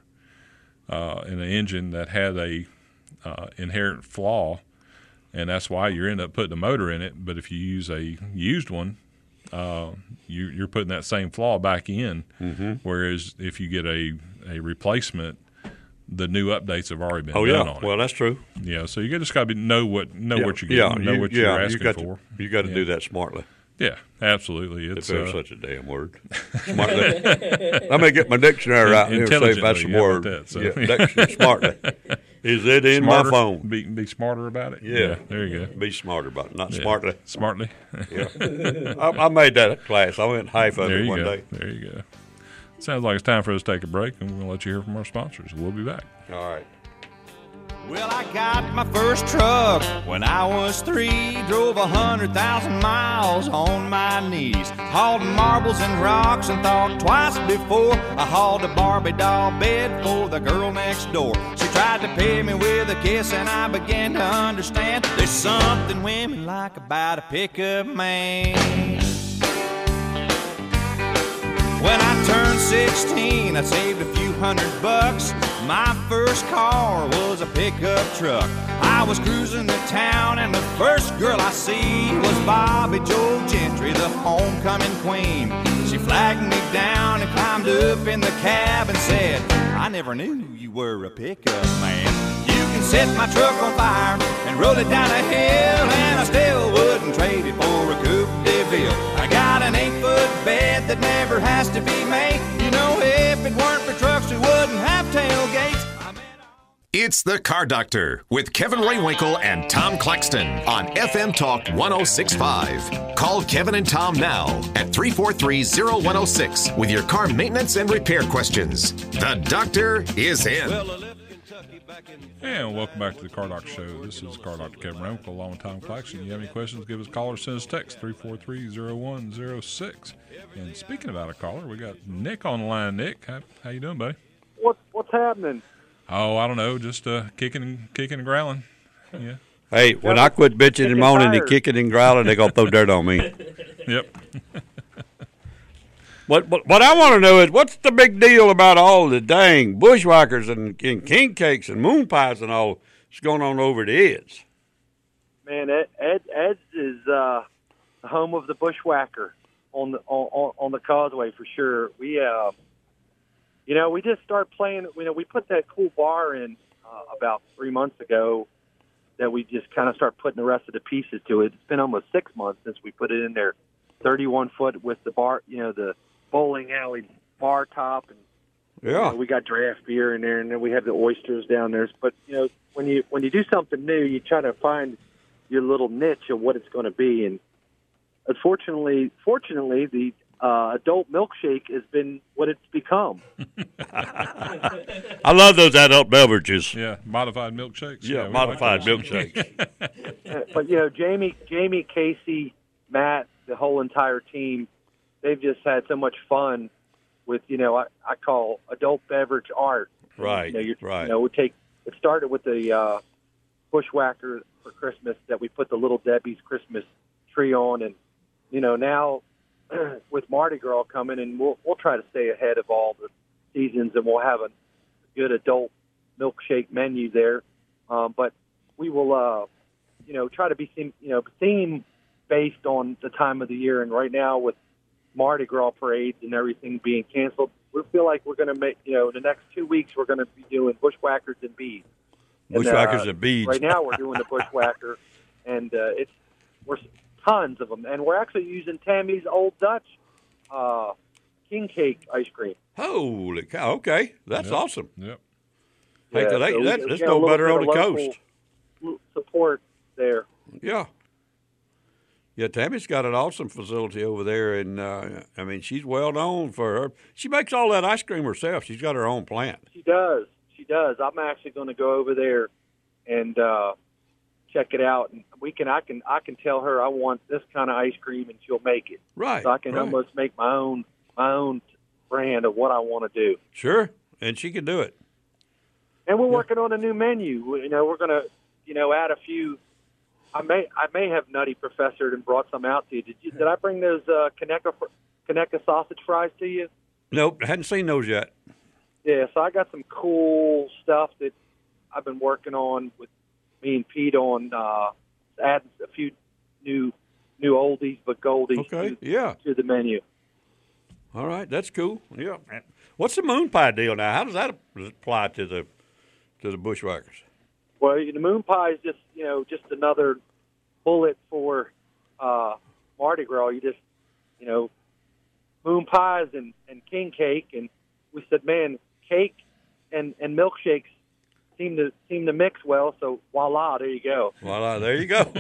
[SPEAKER 2] uh, and an engine that had a uh, inherent flaw, and that's why you end up putting a motor in it. But if you use a used one, uh, you, you're putting that same flaw back in.
[SPEAKER 3] Mm-hmm.
[SPEAKER 2] Whereas if you get a a replacement, the new updates have already been
[SPEAKER 3] Oh
[SPEAKER 2] done
[SPEAKER 3] yeah,
[SPEAKER 2] on it.
[SPEAKER 3] well that's true.
[SPEAKER 2] Yeah, so you just got to know what know
[SPEAKER 3] yeah.
[SPEAKER 2] what you're
[SPEAKER 3] yeah,
[SPEAKER 2] getting, know
[SPEAKER 3] you,
[SPEAKER 2] what
[SPEAKER 3] yeah,
[SPEAKER 2] you're asking
[SPEAKER 3] you got
[SPEAKER 2] for.
[SPEAKER 3] To, you got to
[SPEAKER 2] Yeah.
[SPEAKER 3] do that smartly.
[SPEAKER 2] Yeah, absolutely. It's
[SPEAKER 3] If there's
[SPEAKER 2] uh,
[SPEAKER 3] such a damn word, smartly. Let me get my dictionary right here and see if that's a
[SPEAKER 2] Intelligently, how
[SPEAKER 3] word.
[SPEAKER 2] about that? So-
[SPEAKER 3] Yeah, dictionary, smartly. Is it in
[SPEAKER 2] smarter,
[SPEAKER 3] my phone?
[SPEAKER 2] Be, be smarter about it.
[SPEAKER 3] Yeah.
[SPEAKER 2] there you go.
[SPEAKER 3] Be smarter about it, not
[SPEAKER 2] Yeah.
[SPEAKER 3] smartly.
[SPEAKER 2] Smartly.
[SPEAKER 3] Yeah, I, I made that class. I went half of
[SPEAKER 2] There
[SPEAKER 3] it
[SPEAKER 2] you
[SPEAKER 3] one
[SPEAKER 2] go.
[SPEAKER 3] day.
[SPEAKER 2] There you go. Sounds like it's time for us to take a break, and we're going to let you hear from our sponsors. We'll be back.
[SPEAKER 3] All right.
[SPEAKER 5] Well, I got my first truck when I was three. Drove a hundred thousand miles on my knees. Hauled marbles and rocks and thought twice before I hauled a Barbie doll bed for the girl next door. She tried to pay me with a kiss and I began to understand there's something women like about a pickup man. When I turned sixteen, I saved a few hundred bucks. My first car was a pickup truck. I was cruising to town and the first girl I see was Bobby Joe Gentry, the homecoming queen. She flagged me down and climbed up in the cab and said, I never knew you were a pickup man. You can set my truck on fire and roll it down a hill, and I still wouldn't trade it for a Coupe de Ville. I got an eight-foot bed that never has to be made. You know, if it weren't for trucks, we wouldn't have tailgates.
[SPEAKER 1] It's the Car Doctor with Kevin Raywinkle and Tom Claxton on F M Talk one oh six point five. Call Kevin and Tom now at three four three, oh one oh six with your car maintenance and repair questions. The doctor is in.
[SPEAKER 2] And welcome back to the Car Doctor Show. This is Car Doctor Kevin Raywinkle along with Tom Claxton. You have any questions, give us a call or send us a text, three four three, oh one oh six. And speaking about a caller, we got Nick on the line. Nick, how, how you doing, buddy?
[SPEAKER 6] What what's happening?
[SPEAKER 2] Oh, I don't know, just uh, kicking and kicking and growling. Yeah.
[SPEAKER 3] Hey, when I quit bitching and moaning and kicking and growling, they gonna throw dirt on me.
[SPEAKER 2] Yep.
[SPEAKER 3] What, what what I want to know is what's the big deal about all the dang bushwhackers and, and king cakes and moon pies and all that's going on over at Ed's?
[SPEAKER 6] Man, Ed, Ed Ed's is uh, the home of the bushwhacker on the on, on the causeway for sure. We uh, you know, we just started playing. You know, we put that cool bar in uh, about three months ago. That we just kind of start putting the rest of the pieces to it. It's been almost six months since we put it in there, thirty-one foot with the bar. You know, the bowling alley bar top, and
[SPEAKER 3] Yeah.
[SPEAKER 6] you know, we got draft beer in there, and then we have the oysters down there. But you know, when you when you do something new, you try to find your little niche of what it's going to be. And unfortunately, fortunately, the uh, adult milkshake has been what it's become.
[SPEAKER 3] I love those adult beverages.
[SPEAKER 2] Yeah, modified milkshakes.
[SPEAKER 3] Yeah,
[SPEAKER 2] we
[SPEAKER 3] modified
[SPEAKER 2] like those.
[SPEAKER 3] milkshakes.
[SPEAKER 6] But you know, Jamie, Jamie, Casey, Matt, the whole entire team, they've just had so much fun with, you know, I, I call adult beverage art.
[SPEAKER 3] Right,
[SPEAKER 6] You know, you're,
[SPEAKER 3] right.
[SPEAKER 6] You know, we take it started with the uh, Bushwhacker for Christmas that we put the Little Debbie's Christmas tree on, and you know now with Mardi Gras coming, and we'll we'll try to stay ahead of all the seasons, and we'll have a good adult milkshake menu there. Um, but we will, uh, you know, try to be theme, you know theme based on the time of the year. And right now with Mardi Gras parades and everything being canceled, we feel like we're going to make, you know, the next two weeks we're going to be doing bushwhackers and beads.
[SPEAKER 3] Bushwhackers
[SPEAKER 6] and, uh,
[SPEAKER 3] and beads.
[SPEAKER 6] Right now we're doing the bushwhacker, and uh, it's we're tons of them, and we're actually using Tammy's Old Dutch uh, king cake ice cream.
[SPEAKER 3] Holy cow! Okay, that's
[SPEAKER 2] Yep.
[SPEAKER 3] awesome.
[SPEAKER 2] Yep.
[SPEAKER 3] Hey,
[SPEAKER 6] Yeah,
[SPEAKER 3] that,
[SPEAKER 6] so we-
[SPEAKER 3] that,
[SPEAKER 6] we
[SPEAKER 3] that's
[SPEAKER 6] got a
[SPEAKER 3] no
[SPEAKER 6] little
[SPEAKER 3] better
[SPEAKER 6] bit
[SPEAKER 3] on
[SPEAKER 6] of
[SPEAKER 3] the
[SPEAKER 6] local
[SPEAKER 3] coast.
[SPEAKER 6] Support there.
[SPEAKER 3] Yeah. Yeah, Tammy's got an awesome facility over there, and uh, I mean, she's well known for her. She makes all that ice cream herself. She's got her own plant.
[SPEAKER 6] She does. She does. I'm actually going to go over there and uh, check it out, and we can. I can. I can tell her I want this kind of ice cream, and she'll make it.
[SPEAKER 3] Right.
[SPEAKER 6] So I can
[SPEAKER 3] right.
[SPEAKER 6] almost make my own my own brand of what I want to do.
[SPEAKER 3] Sure, and she can do it.
[SPEAKER 6] And we're working on a new menu. You know, we're going to, you know, add a few. I may I may have Nutty Professored and brought some out to you. Did you? Did I bring those uh, Kaneka Kaneka sausage fries to you?
[SPEAKER 3] Nope, hadn't seen those yet.
[SPEAKER 6] Yeah, so I got some cool stuff that I've been working on with me and Pete on uh, adding a few new new oldies but goldies
[SPEAKER 3] Okay,
[SPEAKER 6] to,
[SPEAKER 3] yeah.
[SPEAKER 6] to the menu.
[SPEAKER 3] All right, that's cool. Yeah. What's the moon pie deal now? How does that apply to the to the bushwhackers?
[SPEAKER 6] Well, the moon pie is just, you know, just another bullet for uh, Mardi Gras. You just, you know, moon pies and, and king cake. And we said, man, cake and, and milkshakes seem to seem to mix well. So voila, there you go.
[SPEAKER 3] Voila, there you go.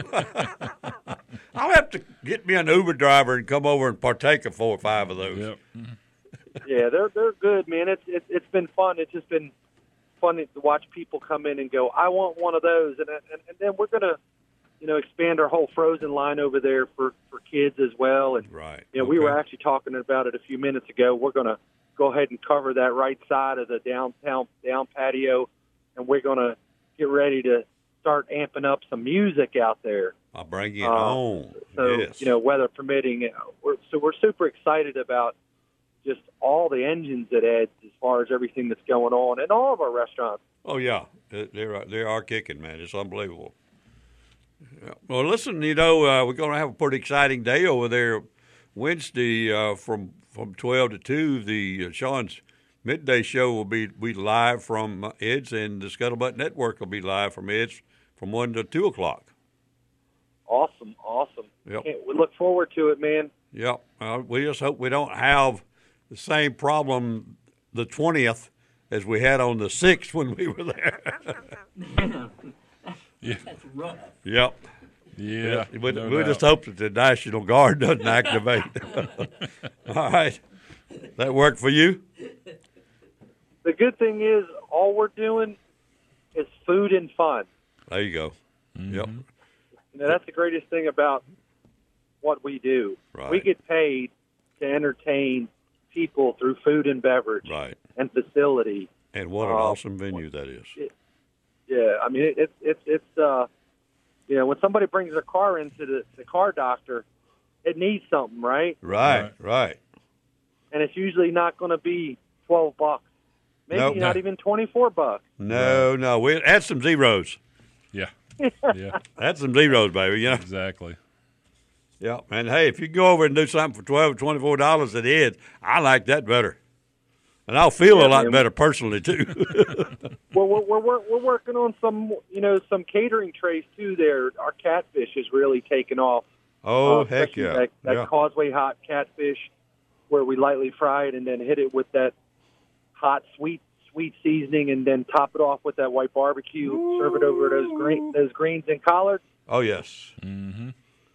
[SPEAKER 3] I'll have to get me an Uber driver and come over and partake of four or five of those.
[SPEAKER 2] Yep.
[SPEAKER 6] Yeah, they're they're good, man. It's it's it's been fun. It's just been fun to watch people come in and go, I want one of those, and and, and then we're gonna, you know, expand our whole frozen line over there for, for kids as well. And
[SPEAKER 3] Right.
[SPEAKER 6] you know, we
[SPEAKER 3] Okay.
[SPEAKER 6] were actually talking about it a few minutes ago. We're gonna go ahead and cover that right side of the downtown down patio, and we're gonna get ready to start amping up some music out there.
[SPEAKER 3] I'll bring it
[SPEAKER 6] Uh,
[SPEAKER 3] on.
[SPEAKER 6] So
[SPEAKER 3] yes.
[SPEAKER 6] you know, weather permitting, you know, we're, so we're super excited about just all the engines at Ed's as far as everything that's going on, and all of our restaurants.
[SPEAKER 3] Oh yeah, they they are they are kicking, man. It's unbelievable. Yeah. Well, listen, you know, uh, we're going to have a pretty exciting day over there Wednesday uh, from from twelve to two. The uh, Sean's midday show will be be live from Ed's, and the Scuttlebutt Network will be live from Ed's from one to two o'clock.
[SPEAKER 6] Awesome, awesome.
[SPEAKER 3] Yep.
[SPEAKER 6] Can't- We look forward to it, man.
[SPEAKER 3] Yep. Uh, we just hope we don't have the same problem the twentieth as we had on the sixth when we were there.
[SPEAKER 2] Yeah.
[SPEAKER 3] Yep.
[SPEAKER 2] Yeah.
[SPEAKER 3] We,
[SPEAKER 2] no
[SPEAKER 3] we
[SPEAKER 2] doubt.
[SPEAKER 3] just hope that the National Guard doesn't activate. All right. That work for you?
[SPEAKER 6] The good thing is, all we're doing is food and fun.
[SPEAKER 3] There you go.
[SPEAKER 2] Mm-hmm.
[SPEAKER 3] Yep.
[SPEAKER 6] You know, that's the greatest thing about what we do.
[SPEAKER 3] Right.
[SPEAKER 6] We get paid to entertain people through food and beverage
[SPEAKER 3] Right.
[SPEAKER 6] and facility.
[SPEAKER 3] And what an
[SPEAKER 6] Uh,
[SPEAKER 3] awesome venue that is.
[SPEAKER 6] Yeah, I mean, it's it's it's uh, you know, when somebody brings their car into the, the car doctor, it needs something, right?
[SPEAKER 3] Right,
[SPEAKER 2] Right.
[SPEAKER 3] right.
[SPEAKER 6] And it's usually not going to be twelve bucks, maybe
[SPEAKER 3] Nope.
[SPEAKER 6] not even twenty four bucks.
[SPEAKER 3] No, no. We add some zeros.
[SPEAKER 2] Yeah. Yeah.
[SPEAKER 3] Add some zeros, baby. You know.
[SPEAKER 2] Exactly.
[SPEAKER 3] Yeah. And hey, if you go over and do something for twelve or twenty four dollars at Ed's, I like that better. And I'll feel
[SPEAKER 6] Yeah,
[SPEAKER 3] a lot
[SPEAKER 6] man.
[SPEAKER 3] better personally too.
[SPEAKER 6] Well, we're, we're we're we're working on some, you know, some catering trays too. There, our catfish has really taken off.
[SPEAKER 3] oh
[SPEAKER 6] Uh,
[SPEAKER 3] heck
[SPEAKER 6] especially
[SPEAKER 3] yeah.
[SPEAKER 6] That, that
[SPEAKER 3] yeah.
[SPEAKER 6] Causeway hot catfish, where we lightly fry it and then hit it with that hot sweet sweet seasoning, and then top it off with that white barbecue. Serve it over those green those greens and collards.
[SPEAKER 3] Oh yes.
[SPEAKER 2] Mm-hmm.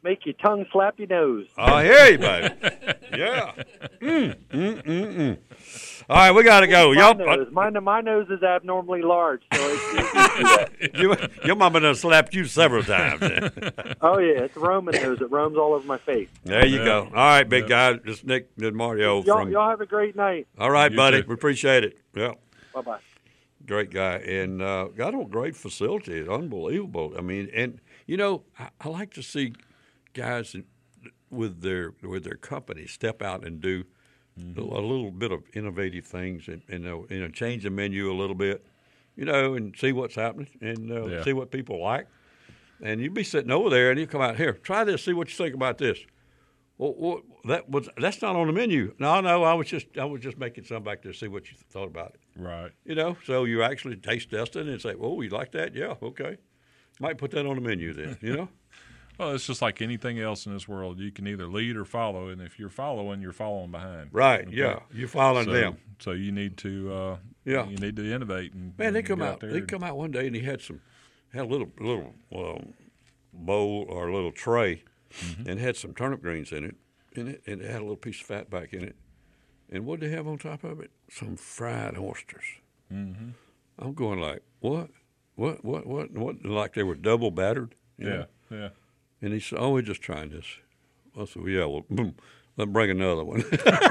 [SPEAKER 6] make your tongue slap your nose.
[SPEAKER 3] I hear you, baby. Yeah. Mm, mm, mm, mm. All right, we got to go.
[SPEAKER 6] My
[SPEAKER 3] Y'all,
[SPEAKER 6] nose, my, my nose is abnormally large, so it's
[SPEAKER 3] you, your mama done slapped you several times.
[SPEAKER 6] oh yeah, it's a Roman nose. It roams all over my face.
[SPEAKER 3] There you
[SPEAKER 2] Yeah.
[SPEAKER 3] go. All right, big
[SPEAKER 2] Yeah.
[SPEAKER 3] guy. This Nick and Mario
[SPEAKER 6] Y'all,
[SPEAKER 3] from.
[SPEAKER 6] y'all have a great night.
[SPEAKER 3] All right,
[SPEAKER 2] You
[SPEAKER 3] buddy.
[SPEAKER 2] too.
[SPEAKER 3] We appreciate it. Yeah.
[SPEAKER 6] Bye bye.
[SPEAKER 3] Great guy, and uh, got a great facility. It's unbelievable. I mean, and you know, I, I like to see guys with their with their company step out and do mm-hmm. a little bit of innovative things, and, and uh, you know, change the menu a little bit, you know, and see what's happening, and uh,
[SPEAKER 2] Yeah.
[SPEAKER 3] see what people like. And you'd be sitting over there, and you come out here, try this, see what you think about this. Well, well, that was that's not on the menu. No, no, I was just I was just making some back there to see what you thought about it.
[SPEAKER 2] Right.
[SPEAKER 3] You know, so you actually taste test it and say, "Oh, you like that? Yeah, okay." Might put that on the menu then. You know.
[SPEAKER 2] Well, it's just like anything else in this world. You can either lead or follow, and if you're following, you're following behind.
[SPEAKER 3] Right.
[SPEAKER 2] Okay?
[SPEAKER 3] Yeah. You're following
[SPEAKER 2] So,
[SPEAKER 3] them.
[SPEAKER 2] so you need to. Uh,
[SPEAKER 3] Yeah.
[SPEAKER 2] You need to innovate and
[SPEAKER 3] Man, they
[SPEAKER 2] and
[SPEAKER 3] come
[SPEAKER 2] get
[SPEAKER 3] out.
[SPEAKER 2] there
[SPEAKER 3] They
[SPEAKER 2] and-
[SPEAKER 3] come out one day and he had some, had a little little um, bowl or a little tray,
[SPEAKER 2] Mm-hmm.
[SPEAKER 3] and had some turnip greens in it, in it, and it had a little piece of fat back in it. And what did they have on top of it? Some fried oysters.
[SPEAKER 2] Mm-hmm.
[SPEAKER 3] I'm going like, what, what, what, what, what? Like they were double battered. you
[SPEAKER 2] Yeah.
[SPEAKER 3] know?
[SPEAKER 2] Yeah.
[SPEAKER 3] And he said, "Oh, we're just trying this." I said, well, "Yeah, well, boom, let's bring another one."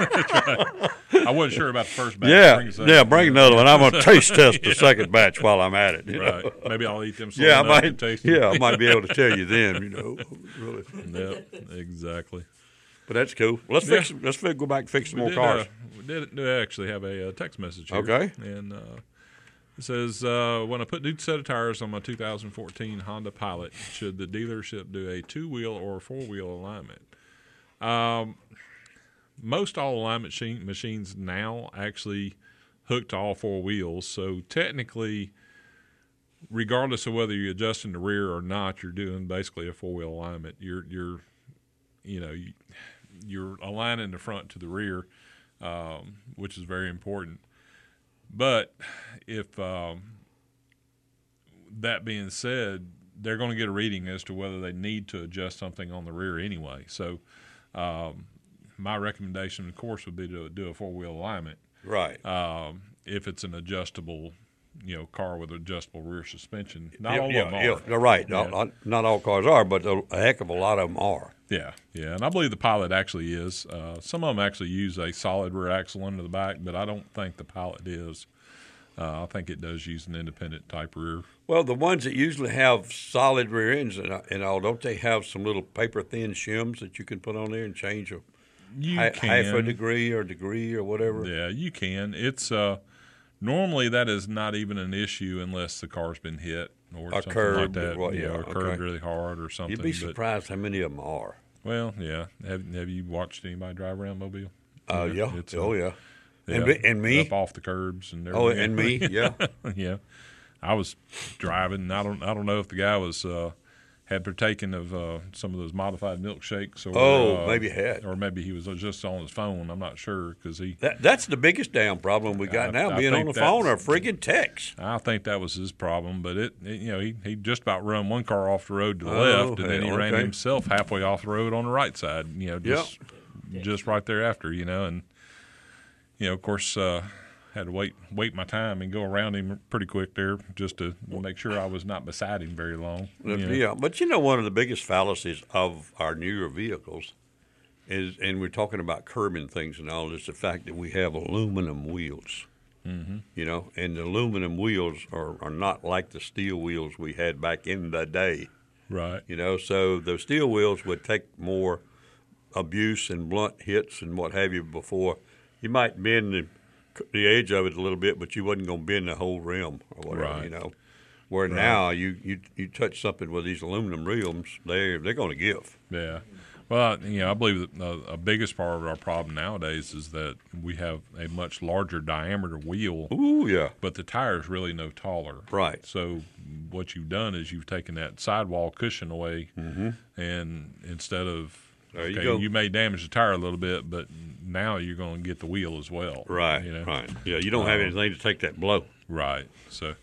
[SPEAKER 2] I wasn't sure about the first batch.
[SPEAKER 3] yeah,
[SPEAKER 2] Bring a second.
[SPEAKER 3] yeah, bring another one. I'm gonna taste test the second batch while I'm at it. you know?
[SPEAKER 2] Right. Maybe I'll eat them. slow
[SPEAKER 3] Yeah, I
[SPEAKER 2] enough to
[SPEAKER 3] might.
[SPEAKER 2] taste them.
[SPEAKER 3] Yeah, I might be able to tell you then. You know, really.
[SPEAKER 2] Yep. Exactly.
[SPEAKER 3] But that's cool. Let's
[SPEAKER 2] Yeah.
[SPEAKER 3] fix. Let's fi- go back and fix some
[SPEAKER 2] We
[SPEAKER 3] more
[SPEAKER 2] did,
[SPEAKER 3] cars.
[SPEAKER 2] Uh, we did, did actually have a uh, text message here.
[SPEAKER 3] Okay.
[SPEAKER 2] And uh, it says, uh, when I put new set of tires on my two thousand fourteen Honda Pilot, should the dealership do a two-wheel or four-wheel alignment? Um, most all alignment machine, machines now actually hook to all four wheels. So technically, regardless of whether you're adjusting the rear or not, you're doing basically a four-wheel alignment. You're, you're you know, you, you're aligning the front to the rear, um, which is very important. But if um, that being said, they're going to get a reading as to whether they need to adjust something on the rear anyway. So um, my recommendation, of course, would be to do a four-wheel alignment.
[SPEAKER 3] Right.
[SPEAKER 2] Um, if it's an adjustable, you know, car with adjustable rear suspension. Not
[SPEAKER 3] yeah,
[SPEAKER 2] all
[SPEAKER 3] yeah,
[SPEAKER 2] of them
[SPEAKER 3] yeah,
[SPEAKER 2] are.
[SPEAKER 3] you're right.
[SPEAKER 2] Yeah.
[SPEAKER 3] Not, not all cars are, but a heck of a lot of them are.
[SPEAKER 2] Yeah, yeah, and I believe the Pilot actually is. Uh, some of them actually use a solid rear axle under the back, but I don't think the Pilot is. Uh, I think it does use an independent type rear.
[SPEAKER 3] Well, the ones that usually have solid rear ends and, and all, don't they have some little paper thin shims that you can put on there and change a
[SPEAKER 2] You
[SPEAKER 3] ha-
[SPEAKER 2] can,
[SPEAKER 3] half a degree or degree or whatever?
[SPEAKER 2] yeah, you can. It's uh, normally that is not even an issue unless the car's been hit or,
[SPEAKER 3] Or
[SPEAKER 2] something
[SPEAKER 3] curved
[SPEAKER 2] like
[SPEAKER 3] or
[SPEAKER 2] that.
[SPEAKER 3] what,
[SPEAKER 2] yeah,
[SPEAKER 3] yeah,
[SPEAKER 2] or curved
[SPEAKER 3] okay.
[SPEAKER 2] really hard or something.
[SPEAKER 3] You'd be
[SPEAKER 2] but-
[SPEAKER 3] surprised how many of them are.
[SPEAKER 2] well, yeah. Have Have you watched anybody drive around Mobile?
[SPEAKER 3] Uh, yeah.
[SPEAKER 2] It's,
[SPEAKER 3] oh,
[SPEAKER 2] uh,
[SPEAKER 3] yeah.
[SPEAKER 2] Yeah,
[SPEAKER 3] And, be, and me.
[SPEAKER 2] up off the curbs and
[SPEAKER 3] Oh,
[SPEAKER 2] everything.
[SPEAKER 3] and me. Yeah.
[SPEAKER 2] yeah, I was driving. And I don't. I don't know if the guy was uh, had partaken of uh, some of those modified milkshakes. Or,
[SPEAKER 3] Oh,
[SPEAKER 2] uh,
[SPEAKER 3] maybe he had.
[SPEAKER 2] or maybe he was just on his phone. I'm not sure because he.
[SPEAKER 3] That, that's the biggest damn problem we got
[SPEAKER 2] I-
[SPEAKER 3] now,
[SPEAKER 2] I
[SPEAKER 3] being on
[SPEAKER 2] think
[SPEAKER 3] the phone or
[SPEAKER 2] that's-
[SPEAKER 3] friggin' text.
[SPEAKER 2] I think that was his problem, but it, it you know, he, he just about run one car off the road to the
[SPEAKER 3] Oh,
[SPEAKER 2] left, and then he
[SPEAKER 3] hell,
[SPEAKER 2] ran
[SPEAKER 3] okay.
[SPEAKER 2] himself halfway off the road on the right side. You know, just just right thereafter. You know, and you know, of course, uh, had to wait wait my time and go around him pretty quick there just to make sure I was not beside him very long. you know.
[SPEAKER 3] Yeah, but you know, one of the biggest fallacies of our newer vehicles is, and we're talking about curbing things and all, is the fact that we have aluminum wheels. Mm-hmm. You know, and the aluminum wheels are, are not like the steel wheels we had back in the day.
[SPEAKER 2] Right.
[SPEAKER 3] You know, so the steel wheels would take more abuse and blunt hits and what have you before. You might bend the, the edge of it a little bit, but you wasn't going to bend the whole rim or whatever,
[SPEAKER 2] Right.
[SPEAKER 3] you know. Where now you, you you touch something with these aluminum rims, they're, they're going to give.
[SPEAKER 2] Yeah. Well, you know, I believe that the a biggest part of our problem nowadays is that we have a much larger diameter wheel,
[SPEAKER 3] Ooh, yeah.
[SPEAKER 2] but the tire is really no taller.
[SPEAKER 3] Right.
[SPEAKER 2] So what you've done is you've taken that sidewall cushion away,
[SPEAKER 3] Mm-hmm.
[SPEAKER 2] and instead of
[SPEAKER 3] There you
[SPEAKER 2] okay,
[SPEAKER 3] go.
[SPEAKER 2] you may damage the tire a little bit, but now you're going to get the wheel as well.
[SPEAKER 3] Right,
[SPEAKER 2] You know?
[SPEAKER 3] right. Yeah, you don't have
[SPEAKER 2] Um,
[SPEAKER 3] anything to take that blow.
[SPEAKER 2] Right. So,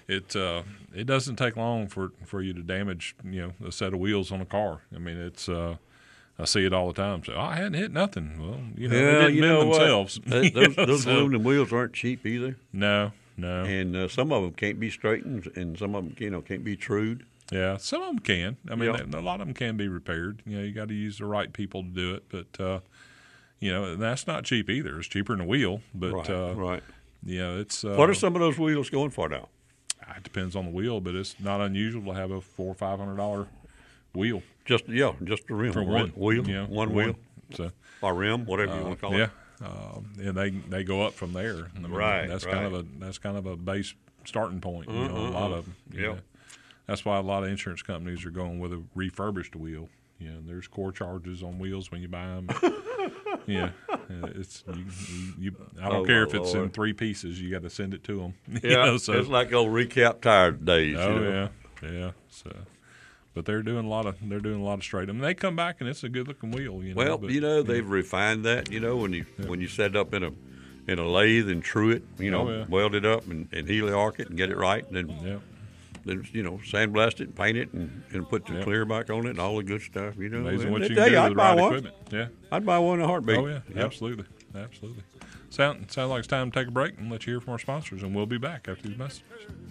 [SPEAKER 2] it uh, it doesn't take long for, for you to damage, you know, a set of wheels on a car. I mean, it's uh, I see it all the time. So oh, I hadn't hit nothing. Well, you know,
[SPEAKER 3] Yeah,
[SPEAKER 2] they didn't
[SPEAKER 3] you
[SPEAKER 2] bend
[SPEAKER 3] know what?
[SPEAKER 2] themselves.
[SPEAKER 3] Th-
[SPEAKER 2] You
[SPEAKER 3] those
[SPEAKER 2] know,
[SPEAKER 3] those
[SPEAKER 2] so-
[SPEAKER 3] aluminum wheels aren't cheap either,
[SPEAKER 2] No, no.
[SPEAKER 3] and uh, some of them can't be straightened, and some of them, you know, can't be trued.
[SPEAKER 2] Yeah, some of them can. I mean,
[SPEAKER 3] Yeah.
[SPEAKER 2] they- a lot of them can be repaired. You know, you got to use the right people to do it. But uh, you know, and that's not cheap either. It's cheaper than a wheel. But
[SPEAKER 3] Right,
[SPEAKER 2] uh,
[SPEAKER 3] right.
[SPEAKER 2] you know, it's uh,
[SPEAKER 3] What are some of those wheels going for now?
[SPEAKER 2] It depends on the wheel, but it's not unusual to have a four or five hundred dollar wheel
[SPEAKER 3] Just yeah, just the rim.
[SPEAKER 2] for one
[SPEAKER 3] wheel,
[SPEAKER 2] you know,
[SPEAKER 3] one
[SPEAKER 2] for
[SPEAKER 3] wheel,
[SPEAKER 2] So
[SPEAKER 3] or rim, whatever you
[SPEAKER 2] uh,
[SPEAKER 3] want to call
[SPEAKER 2] yeah,
[SPEAKER 3] it.
[SPEAKER 2] um, and they they go up from there. I mean,
[SPEAKER 3] Right,
[SPEAKER 2] That's
[SPEAKER 3] right.
[SPEAKER 2] kind of a that's kind of a base starting point. You know, a lot of them. you
[SPEAKER 3] Yep.
[SPEAKER 2] know. That's why a lot of insurance companies are going with a refurbished wheel. You know, there's core charges on wheels when you buy them. Yeah, it's you, you, you. I don't
[SPEAKER 3] Oh,
[SPEAKER 2] care
[SPEAKER 3] my
[SPEAKER 2] if it's in
[SPEAKER 3] Lord.
[SPEAKER 2] three pieces. You got to send it to them. you
[SPEAKER 3] Yeah,
[SPEAKER 2] know, so,
[SPEAKER 3] it's like old recap tire days.
[SPEAKER 2] oh
[SPEAKER 3] you know?
[SPEAKER 2] yeah, yeah. So, but they're doing a lot of they're doing a lot of straight. I mean, they come back and it's a good looking wheel. You know.
[SPEAKER 3] Well,
[SPEAKER 2] but,
[SPEAKER 3] you know they've refined that. You know when you when you set it up in a in a lathe and true it, you know,
[SPEAKER 2] Oh, yeah.
[SPEAKER 3] weld it up and, and heliarc it and get it right, and then
[SPEAKER 2] Yeah.
[SPEAKER 3] then you know sandblast it and paint it and, and put the
[SPEAKER 2] Yeah.
[SPEAKER 3] clear back on it and all the good stuff. You know,
[SPEAKER 2] Amazing
[SPEAKER 3] And
[SPEAKER 2] what
[SPEAKER 3] I
[SPEAKER 2] you
[SPEAKER 3] tell
[SPEAKER 2] can do
[SPEAKER 3] I'd
[SPEAKER 2] with the
[SPEAKER 3] buy
[SPEAKER 2] right
[SPEAKER 3] one.
[SPEAKER 2] equipment. Yeah.
[SPEAKER 3] I'd buy one in a heartbeat.
[SPEAKER 2] Oh yeah,
[SPEAKER 3] Yep.
[SPEAKER 2] absolutely, absolutely. Sound sounds like it's time to take a break and let you hear from our sponsors, and we'll be back after these messages.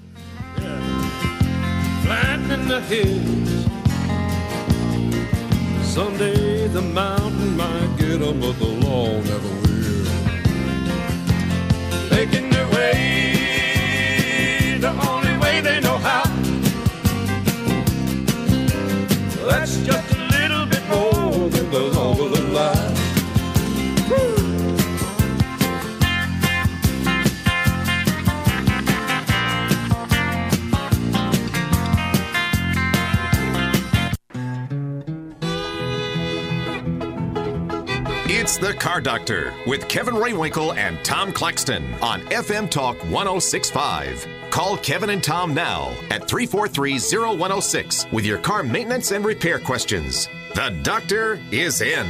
[SPEAKER 7] Flying in the hills. Someday the mountain might get 'em, but the law never will. Making their way the only way they know how. That's just a little bit more than the law of the lie.
[SPEAKER 1] It's the Car Doctor with Kevin Raywinkle and Tom Claxton on F M Talk one oh six point five. Call Kevin and Tom now at three four three, oh one oh six with your car maintenance and repair questions. The doctor is in.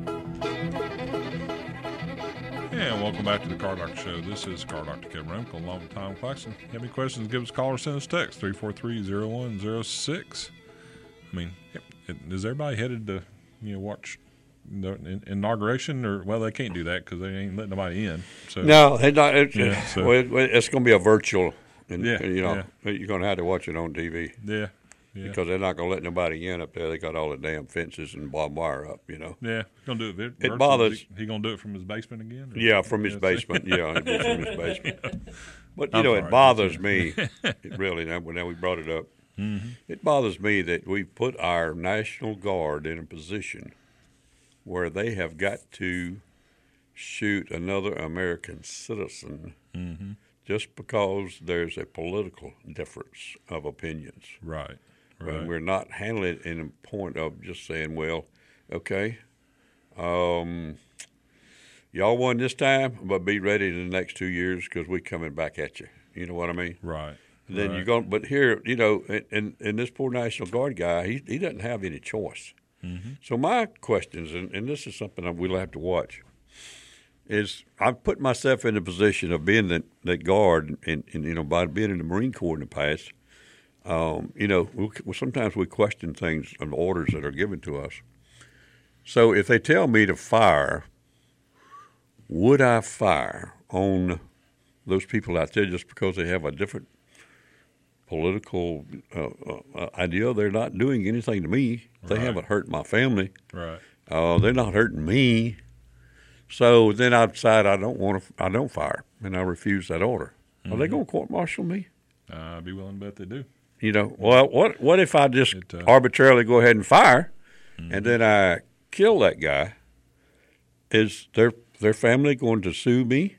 [SPEAKER 2] And welcome back to the Car Doctor Show. This is Car Doctor Kevin Raywinkle along with Tom Claxton. If you have any questions, give us a call or send us a text three four three, oh one oh six. I mean, is everybody headed to you know watch the in- inauguration, or well, they can't do that because they ain't letting nobody in. So
[SPEAKER 3] No, it's, not, it's,
[SPEAKER 2] Yeah, so-
[SPEAKER 3] well, it- it's going to be a virtual, and
[SPEAKER 2] Yeah,
[SPEAKER 3] you know
[SPEAKER 2] yeah.
[SPEAKER 3] you're going to have to watch it on T V
[SPEAKER 2] yeah, yeah,
[SPEAKER 3] because they're not going to let nobody in up there. They got all the damn fences and barbed wire up, you know.
[SPEAKER 2] yeah. He's gonna do it. vi-
[SPEAKER 3] It
[SPEAKER 2] virtual.
[SPEAKER 3] bothers-
[SPEAKER 2] He, he gonna do it from his basement again? or-
[SPEAKER 3] Yeah, from his
[SPEAKER 2] Yeah,
[SPEAKER 3] basement. Yeah, it'd be from his basement. But you
[SPEAKER 2] I'm
[SPEAKER 3] know,
[SPEAKER 2] sorry.
[SPEAKER 3] it bothers me. It really, now now we brought it up.
[SPEAKER 2] Mm-hmm.
[SPEAKER 3] It bothers me that we put our National Guard in a position where they have got to shoot another American citizen
[SPEAKER 2] Mm-hmm.
[SPEAKER 3] just because there's a political difference of opinions.
[SPEAKER 2] Right,
[SPEAKER 3] But
[SPEAKER 2] right.
[SPEAKER 3] we're not handling it in a point of just saying, well, okay, um, y'all won this time, but be ready in the next two years because we're coming back at you. You know what I mean?
[SPEAKER 2] Right.
[SPEAKER 3] Then
[SPEAKER 2] right.
[SPEAKER 3] you're going, but here, you know, and, and, and this poor National Guard guy, he he doesn't have any choice.
[SPEAKER 2] Mm-hmm.
[SPEAKER 3] So my questions, and, and this is something that we'll have to watch, is I've put myself in the position of being that, that guard, and, and you know, by being in the Marine Corps in the past, um, you know, we, well, sometimes we question things and orders that are given to us. So if they tell me to fire, would I fire on those people out there just because they have a different political uh, uh, idea? They're not doing anything to me. They
[SPEAKER 2] Right.
[SPEAKER 3] haven't hurt my family.
[SPEAKER 2] Right.
[SPEAKER 3] Uh, they're not hurting me. So then I decide I don't want to. I don't fire, and I refuse that order. Are they going to court martial me?
[SPEAKER 2] Uh, I'd be willing to bet they do.
[SPEAKER 3] You know, well, what what if I just
[SPEAKER 2] It, uh,
[SPEAKER 3] arbitrarily go ahead and fire, and then I kill that guy? Is their their family going to sue me?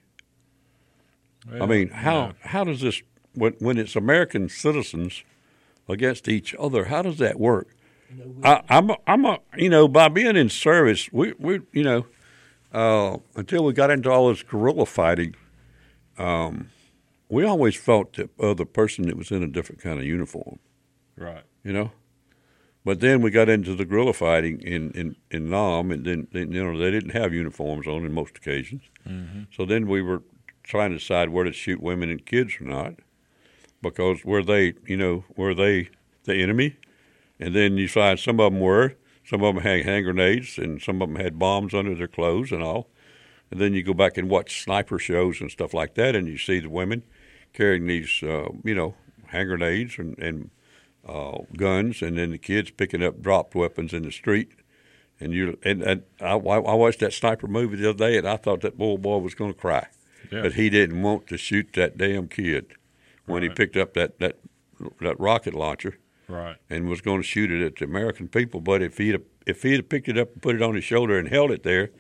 [SPEAKER 3] I
[SPEAKER 2] Well,
[SPEAKER 3] mean, how
[SPEAKER 2] yeah.
[SPEAKER 3] how does this when when it's American citizens against each other? How does that work? I, I'm a, I'm a you know by being in service, we we you know uh, until we got into all this guerrilla fighting, um, we always felt the other person that was in a different kind of uniform.
[SPEAKER 2] Right.
[SPEAKER 3] You know, but then we got into the guerrilla fighting in in in Nam, and then, then you know they didn't have uniforms on in most occasions.
[SPEAKER 2] Mm-hmm.
[SPEAKER 3] So then we were trying to decide where to shoot women and kids or not. because were they, you know, were they the enemy? And then you find some of them were. Some of them had hand grenades, and some of them had bombs under their clothes and all. And then you go back and watch sniper shows and stuff like that, and you see the women carrying these, uh, you know, hand grenades and, and uh, guns, and then the kids picking up dropped weapons in the street. And you and, and I, I watched that sniper movie the other day, and I thought that little boy was going to cry,
[SPEAKER 2] yeah.
[SPEAKER 3] but he didn't want to shoot that damn kid when
[SPEAKER 2] right.
[SPEAKER 3] he picked up that, that that rocket launcher,
[SPEAKER 2] right,
[SPEAKER 3] and was going to shoot it at the American people. But if he'd if he'd picked it up and put it on his shoulder and held it there,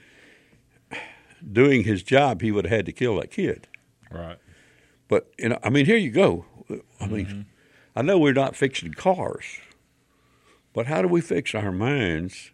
[SPEAKER 3] doing his job, he would have had to kill that kid.
[SPEAKER 2] Right.
[SPEAKER 3] But you know, I mean, here you go. I mean,
[SPEAKER 2] mm-hmm.
[SPEAKER 3] I know we're not fixing cars, but how do we fix our minds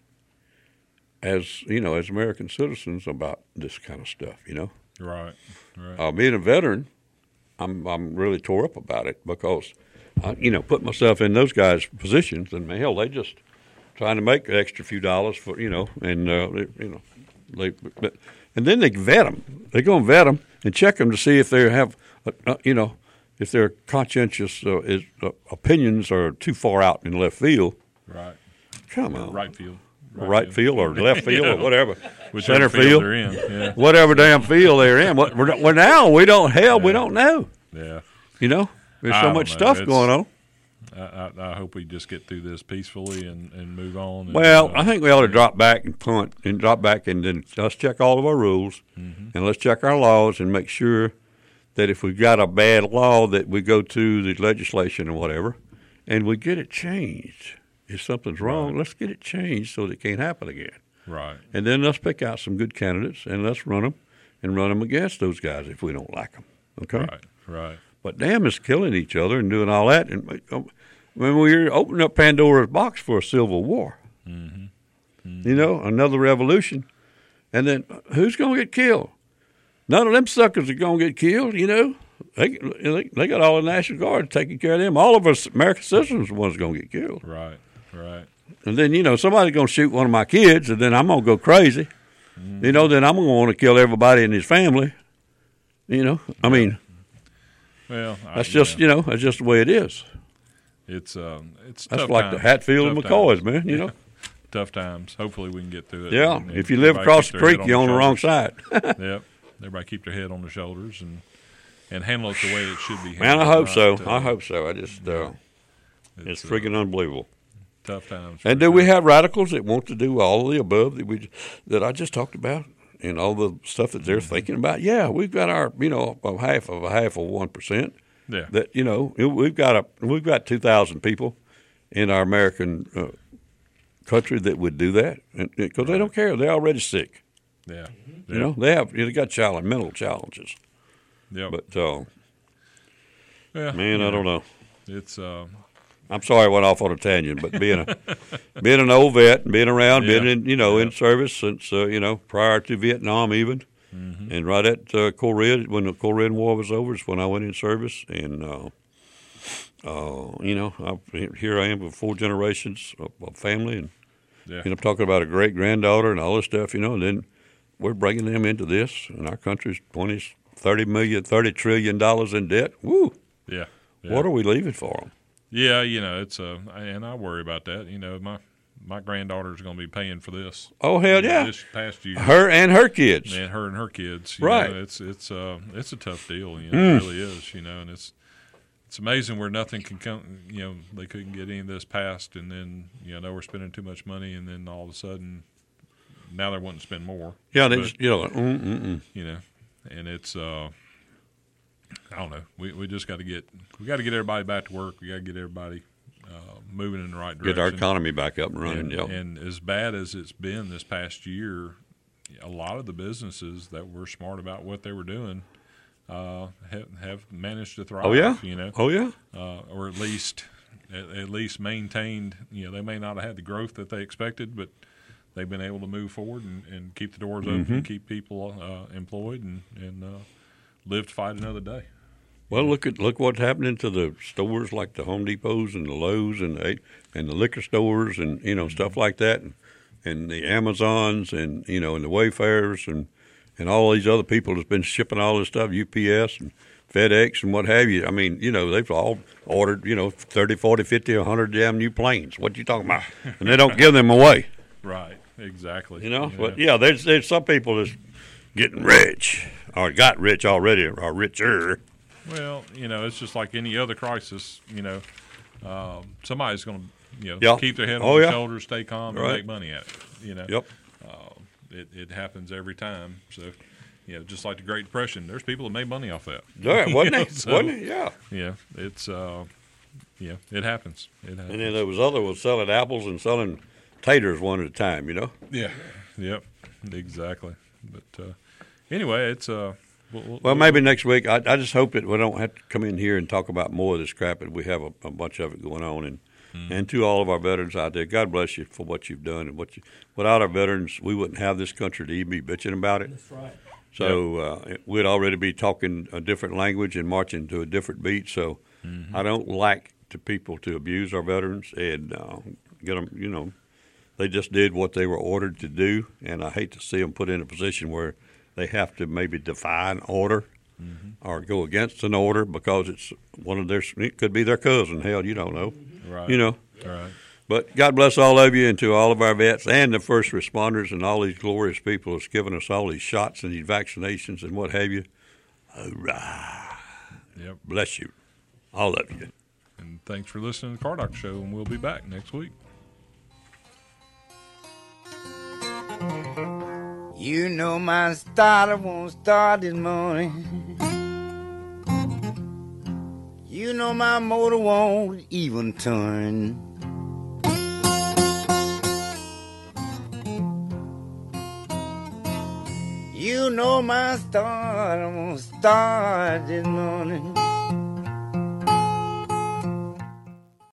[SPEAKER 3] as, you know, as American citizens about this kind of stuff, you know?
[SPEAKER 2] Right, right.
[SPEAKER 3] Uh, being a veteran, I'm I'm really tore up about it because, I, you know, put myself in those guys' positions, and hell, they just trying to make an extra few dollars for, you know, and, uh, they, you know, they, but, and then they vet them. They go and vet them and check them to see if they have, uh, you know, if their conscientious uh, is, uh, opinions are too far out in left field.
[SPEAKER 2] Right.
[SPEAKER 3] Come on.
[SPEAKER 2] Right field.
[SPEAKER 3] Right, right field. field or left field
[SPEAKER 2] yeah.
[SPEAKER 3] or whatever.
[SPEAKER 2] Whichever
[SPEAKER 3] Center field.
[SPEAKER 2] They're in. Yeah.
[SPEAKER 3] Whatever damn field they're in. What, we're, we're now, we don't, hell, yeah. we don't know.
[SPEAKER 2] Yeah.
[SPEAKER 3] You know, there's
[SPEAKER 2] I
[SPEAKER 3] so much
[SPEAKER 2] know.
[SPEAKER 3] stuff
[SPEAKER 2] it's,
[SPEAKER 3] going on.
[SPEAKER 2] I, I, I hope we just get through this peacefully and, and move on. And,
[SPEAKER 3] well,
[SPEAKER 2] uh,
[SPEAKER 3] I think we ought to drop back and punt and drop back and then let's check all of our rules
[SPEAKER 2] mm-hmm.
[SPEAKER 3] and let's check our laws and make sure that if we've got a bad law that we go to the legislation or whatever and we get it changed. If something's wrong,
[SPEAKER 2] right.
[SPEAKER 3] let's get it changed so that it can't happen again.
[SPEAKER 2] Right.
[SPEAKER 3] And then let's pick out some good candidates and let's run them and run them against those guys if we don't like them. Okay?
[SPEAKER 2] Right, right.
[SPEAKER 3] But damn, it's killing each other and doing all that. And when we're opening up Pandora's box for a civil war,
[SPEAKER 2] mm-hmm. Mm-hmm.
[SPEAKER 3] you know, another revolution, and then who's going to get killed? None of them suckers are going to get killed, you know. They, they they got all the National Guard taking care of them. All of us American citizens are the ones going to get killed.
[SPEAKER 2] Right, right.
[SPEAKER 3] And then, you know, somebody's going to shoot one of my kids, and then I'm going to go crazy. Mm-hmm. You know, then I'm going to want to kill everybody in his family. You know, I mean,
[SPEAKER 2] well,
[SPEAKER 3] that's
[SPEAKER 2] I,
[SPEAKER 3] just,
[SPEAKER 2] you know,
[SPEAKER 3] you know, that's just the way it is.
[SPEAKER 2] It's um, it's
[SPEAKER 3] that's
[SPEAKER 2] tough
[SPEAKER 3] like
[SPEAKER 2] times.
[SPEAKER 3] the Hatfield
[SPEAKER 2] tough
[SPEAKER 3] and McCoys,
[SPEAKER 2] times.
[SPEAKER 3] man. You know,
[SPEAKER 2] tough times. Hopefully, we can get through it.
[SPEAKER 3] Yeah,
[SPEAKER 2] and, and
[SPEAKER 3] if you live across the creek, you're on the wrong side.
[SPEAKER 2] Yep, everybody keep their head on their shoulders and and handle it the way it should be handled.
[SPEAKER 3] Man, I hope so.
[SPEAKER 2] Uh,
[SPEAKER 3] I hope so. I just, uh, it's, it's freaking uh, unbelievable.
[SPEAKER 2] Tough times.
[SPEAKER 3] And do
[SPEAKER 2] sure.
[SPEAKER 3] we have radicals that want to do all of the above that we that I just talked about and all the stuff that they're mm-hmm. thinking about? Yeah, we've got our, you know, a half of a half of one percent.
[SPEAKER 2] Yeah.
[SPEAKER 3] That, you know, we've got a we've got two thousand people in our American uh, country that would do that because they don't care. They're already sick.
[SPEAKER 2] Yeah.
[SPEAKER 3] You yeah. know, they have they got challenge, mental challenges.
[SPEAKER 2] Yeah.
[SPEAKER 3] But uh,
[SPEAKER 2] yeah,
[SPEAKER 3] man,
[SPEAKER 2] yeah.
[SPEAKER 3] I don't know.
[SPEAKER 2] It's. Uh,
[SPEAKER 3] I'm sorry I went off on a tangent, but being a being an old vet and being around,
[SPEAKER 2] yeah.
[SPEAKER 3] being in, you know
[SPEAKER 2] yeah.
[SPEAKER 3] in service since uh, you know prior to Vietnam even, mm-hmm. and right at uh, Korea when the Korean War was over is when I went in service, and uh, uh, you know I, here I am with four generations of, of family, and
[SPEAKER 2] yeah.
[SPEAKER 3] you know I'm talking about a great granddaughter and all this stuff, you know, and then we're bringing them into this, and our country's twenty, thirty million, thirty trillion dollars in debt. Woo!
[SPEAKER 2] Yeah. yeah.
[SPEAKER 3] What are we leaving for them?
[SPEAKER 2] Yeah, you know, it's uh, and I worry about that. You know, my my granddaughter's going to be paying for this.
[SPEAKER 3] Oh hell yeah!
[SPEAKER 2] This past year,
[SPEAKER 3] her and her kids,
[SPEAKER 2] and her and her kids.
[SPEAKER 3] Right.
[SPEAKER 2] Know, it's it's uh it's a tough deal. You know, mm. it really is. You know, and it's it's amazing where nothing can come. You know, they couldn't get any of this passed, and then you know we're spending too much money, and then all of a sudden, now they're wanting to spend more.
[SPEAKER 3] Yeah, they
[SPEAKER 2] but,
[SPEAKER 3] just you know, mm, mm, mm.
[SPEAKER 2] you know, and it's. uh I don't know. We we just got to get we got to get everybody back to work. We got to get everybody uh, moving in the right direction.
[SPEAKER 3] Get our economy back up and running.
[SPEAKER 2] And,
[SPEAKER 3] yep.
[SPEAKER 2] and as bad as it's been this past year, a lot of the businesses that were smart about what they were doing uh, have, have managed to thrive.
[SPEAKER 3] Oh yeah.
[SPEAKER 2] You know.
[SPEAKER 3] Oh yeah.
[SPEAKER 2] Uh, or at least at, at least maintained. You know, they may not have had the growth that they expected, but they've been able to move forward and, and keep the doors open,
[SPEAKER 3] mm-hmm.
[SPEAKER 2] and keep people uh, employed, and and. Uh, live to fight another day.
[SPEAKER 3] Well, look at look what's happening to the stores like the Home Depots and the Lowe's and the, and the liquor stores and you know mm-hmm. stuff like that, and, and the Amazons and you know and the Wayfarers and and all these other people that's been shipping all this stuff, U P S and FedEx and what have you. I mean, you know, they've all ordered, you know, thirty, forty, fifty, one hundred damn new planes. What you talking about? And they don't give them away.
[SPEAKER 2] Right, exactly.
[SPEAKER 3] You know,
[SPEAKER 2] yeah.
[SPEAKER 3] but yeah, there's there's some people that's getting rich or got rich already or richer.
[SPEAKER 2] Well, you know, it's just like any other crisis. You know, um, somebody's going to, you know,
[SPEAKER 3] Yeah.
[SPEAKER 2] keep their head on
[SPEAKER 3] Oh,
[SPEAKER 2] their
[SPEAKER 3] yeah.
[SPEAKER 2] shoulders, stay calm, and
[SPEAKER 3] Right.
[SPEAKER 2] make money at it. You know.
[SPEAKER 3] Yep.
[SPEAKER 2] Uh, it it happens every time. So, you know, just like the Great Depression, there's people that made money off that.
[SPEAKER 3] Yeah, wasn't
[SPEAKER 2] You know,
[SPEAKER 3] it?
[SPEAKER 2] so,
[SPEAKER 3] Wasn't it? Yeah.
[SPEAKER 2] Yeah, it's uh, yeah, it happens. It happens.
[SPEAKER 3] And then there was other was selling apples and selling taters one at a time, you know?
[SPEAKER 2] Yeah. Yep. Exactly. But uh, anyway, it's uh. We'll, we'll,
[SPEAKER 3] Well, maybe next week. I, I just hope that we don't have to come in here and talk about more of this crap, and we have a, a bunch of it going on. And mm-hmm. and to all of our veterans out there, God bless you for what you've done. And what you, without our veterans, we wouldn't have this country to even be bitching about it.
[SPEAKER 8] That's right.
[SPEAKER 3] So uh, we'd already be talking a different language and marching to a different beat. So mm-hmm. I don't like to people to abuse our veterans and uh, get them, you know, they just did what they were ordered to do, and I hate to see them put in a position where they have to maybe defy an order mm-hmm. or go against an order because it's one of their, it could be their cousin. Hell, you don't know.
[SPEAKER 2] Right.
[SPEAKER 3] You know.
[SPEAKER 2] Right.
[SPEAKER 3] But God bless all of you and to all of our vets and the first responders and all these glorious people that's given us all these shots and these vaccinations and what have you. Hurrah.
[SPEAKER 2] Yep.
[SPEAKER 3] Bless you. All of you.
[SPEAKER 2] And thanks for listening to the Car Doctor Show, and we'll be back next week.
[SPEAKER 9] You know my starter won't start this morning. You know my motor won't even turn. You know my starter won't start this morning.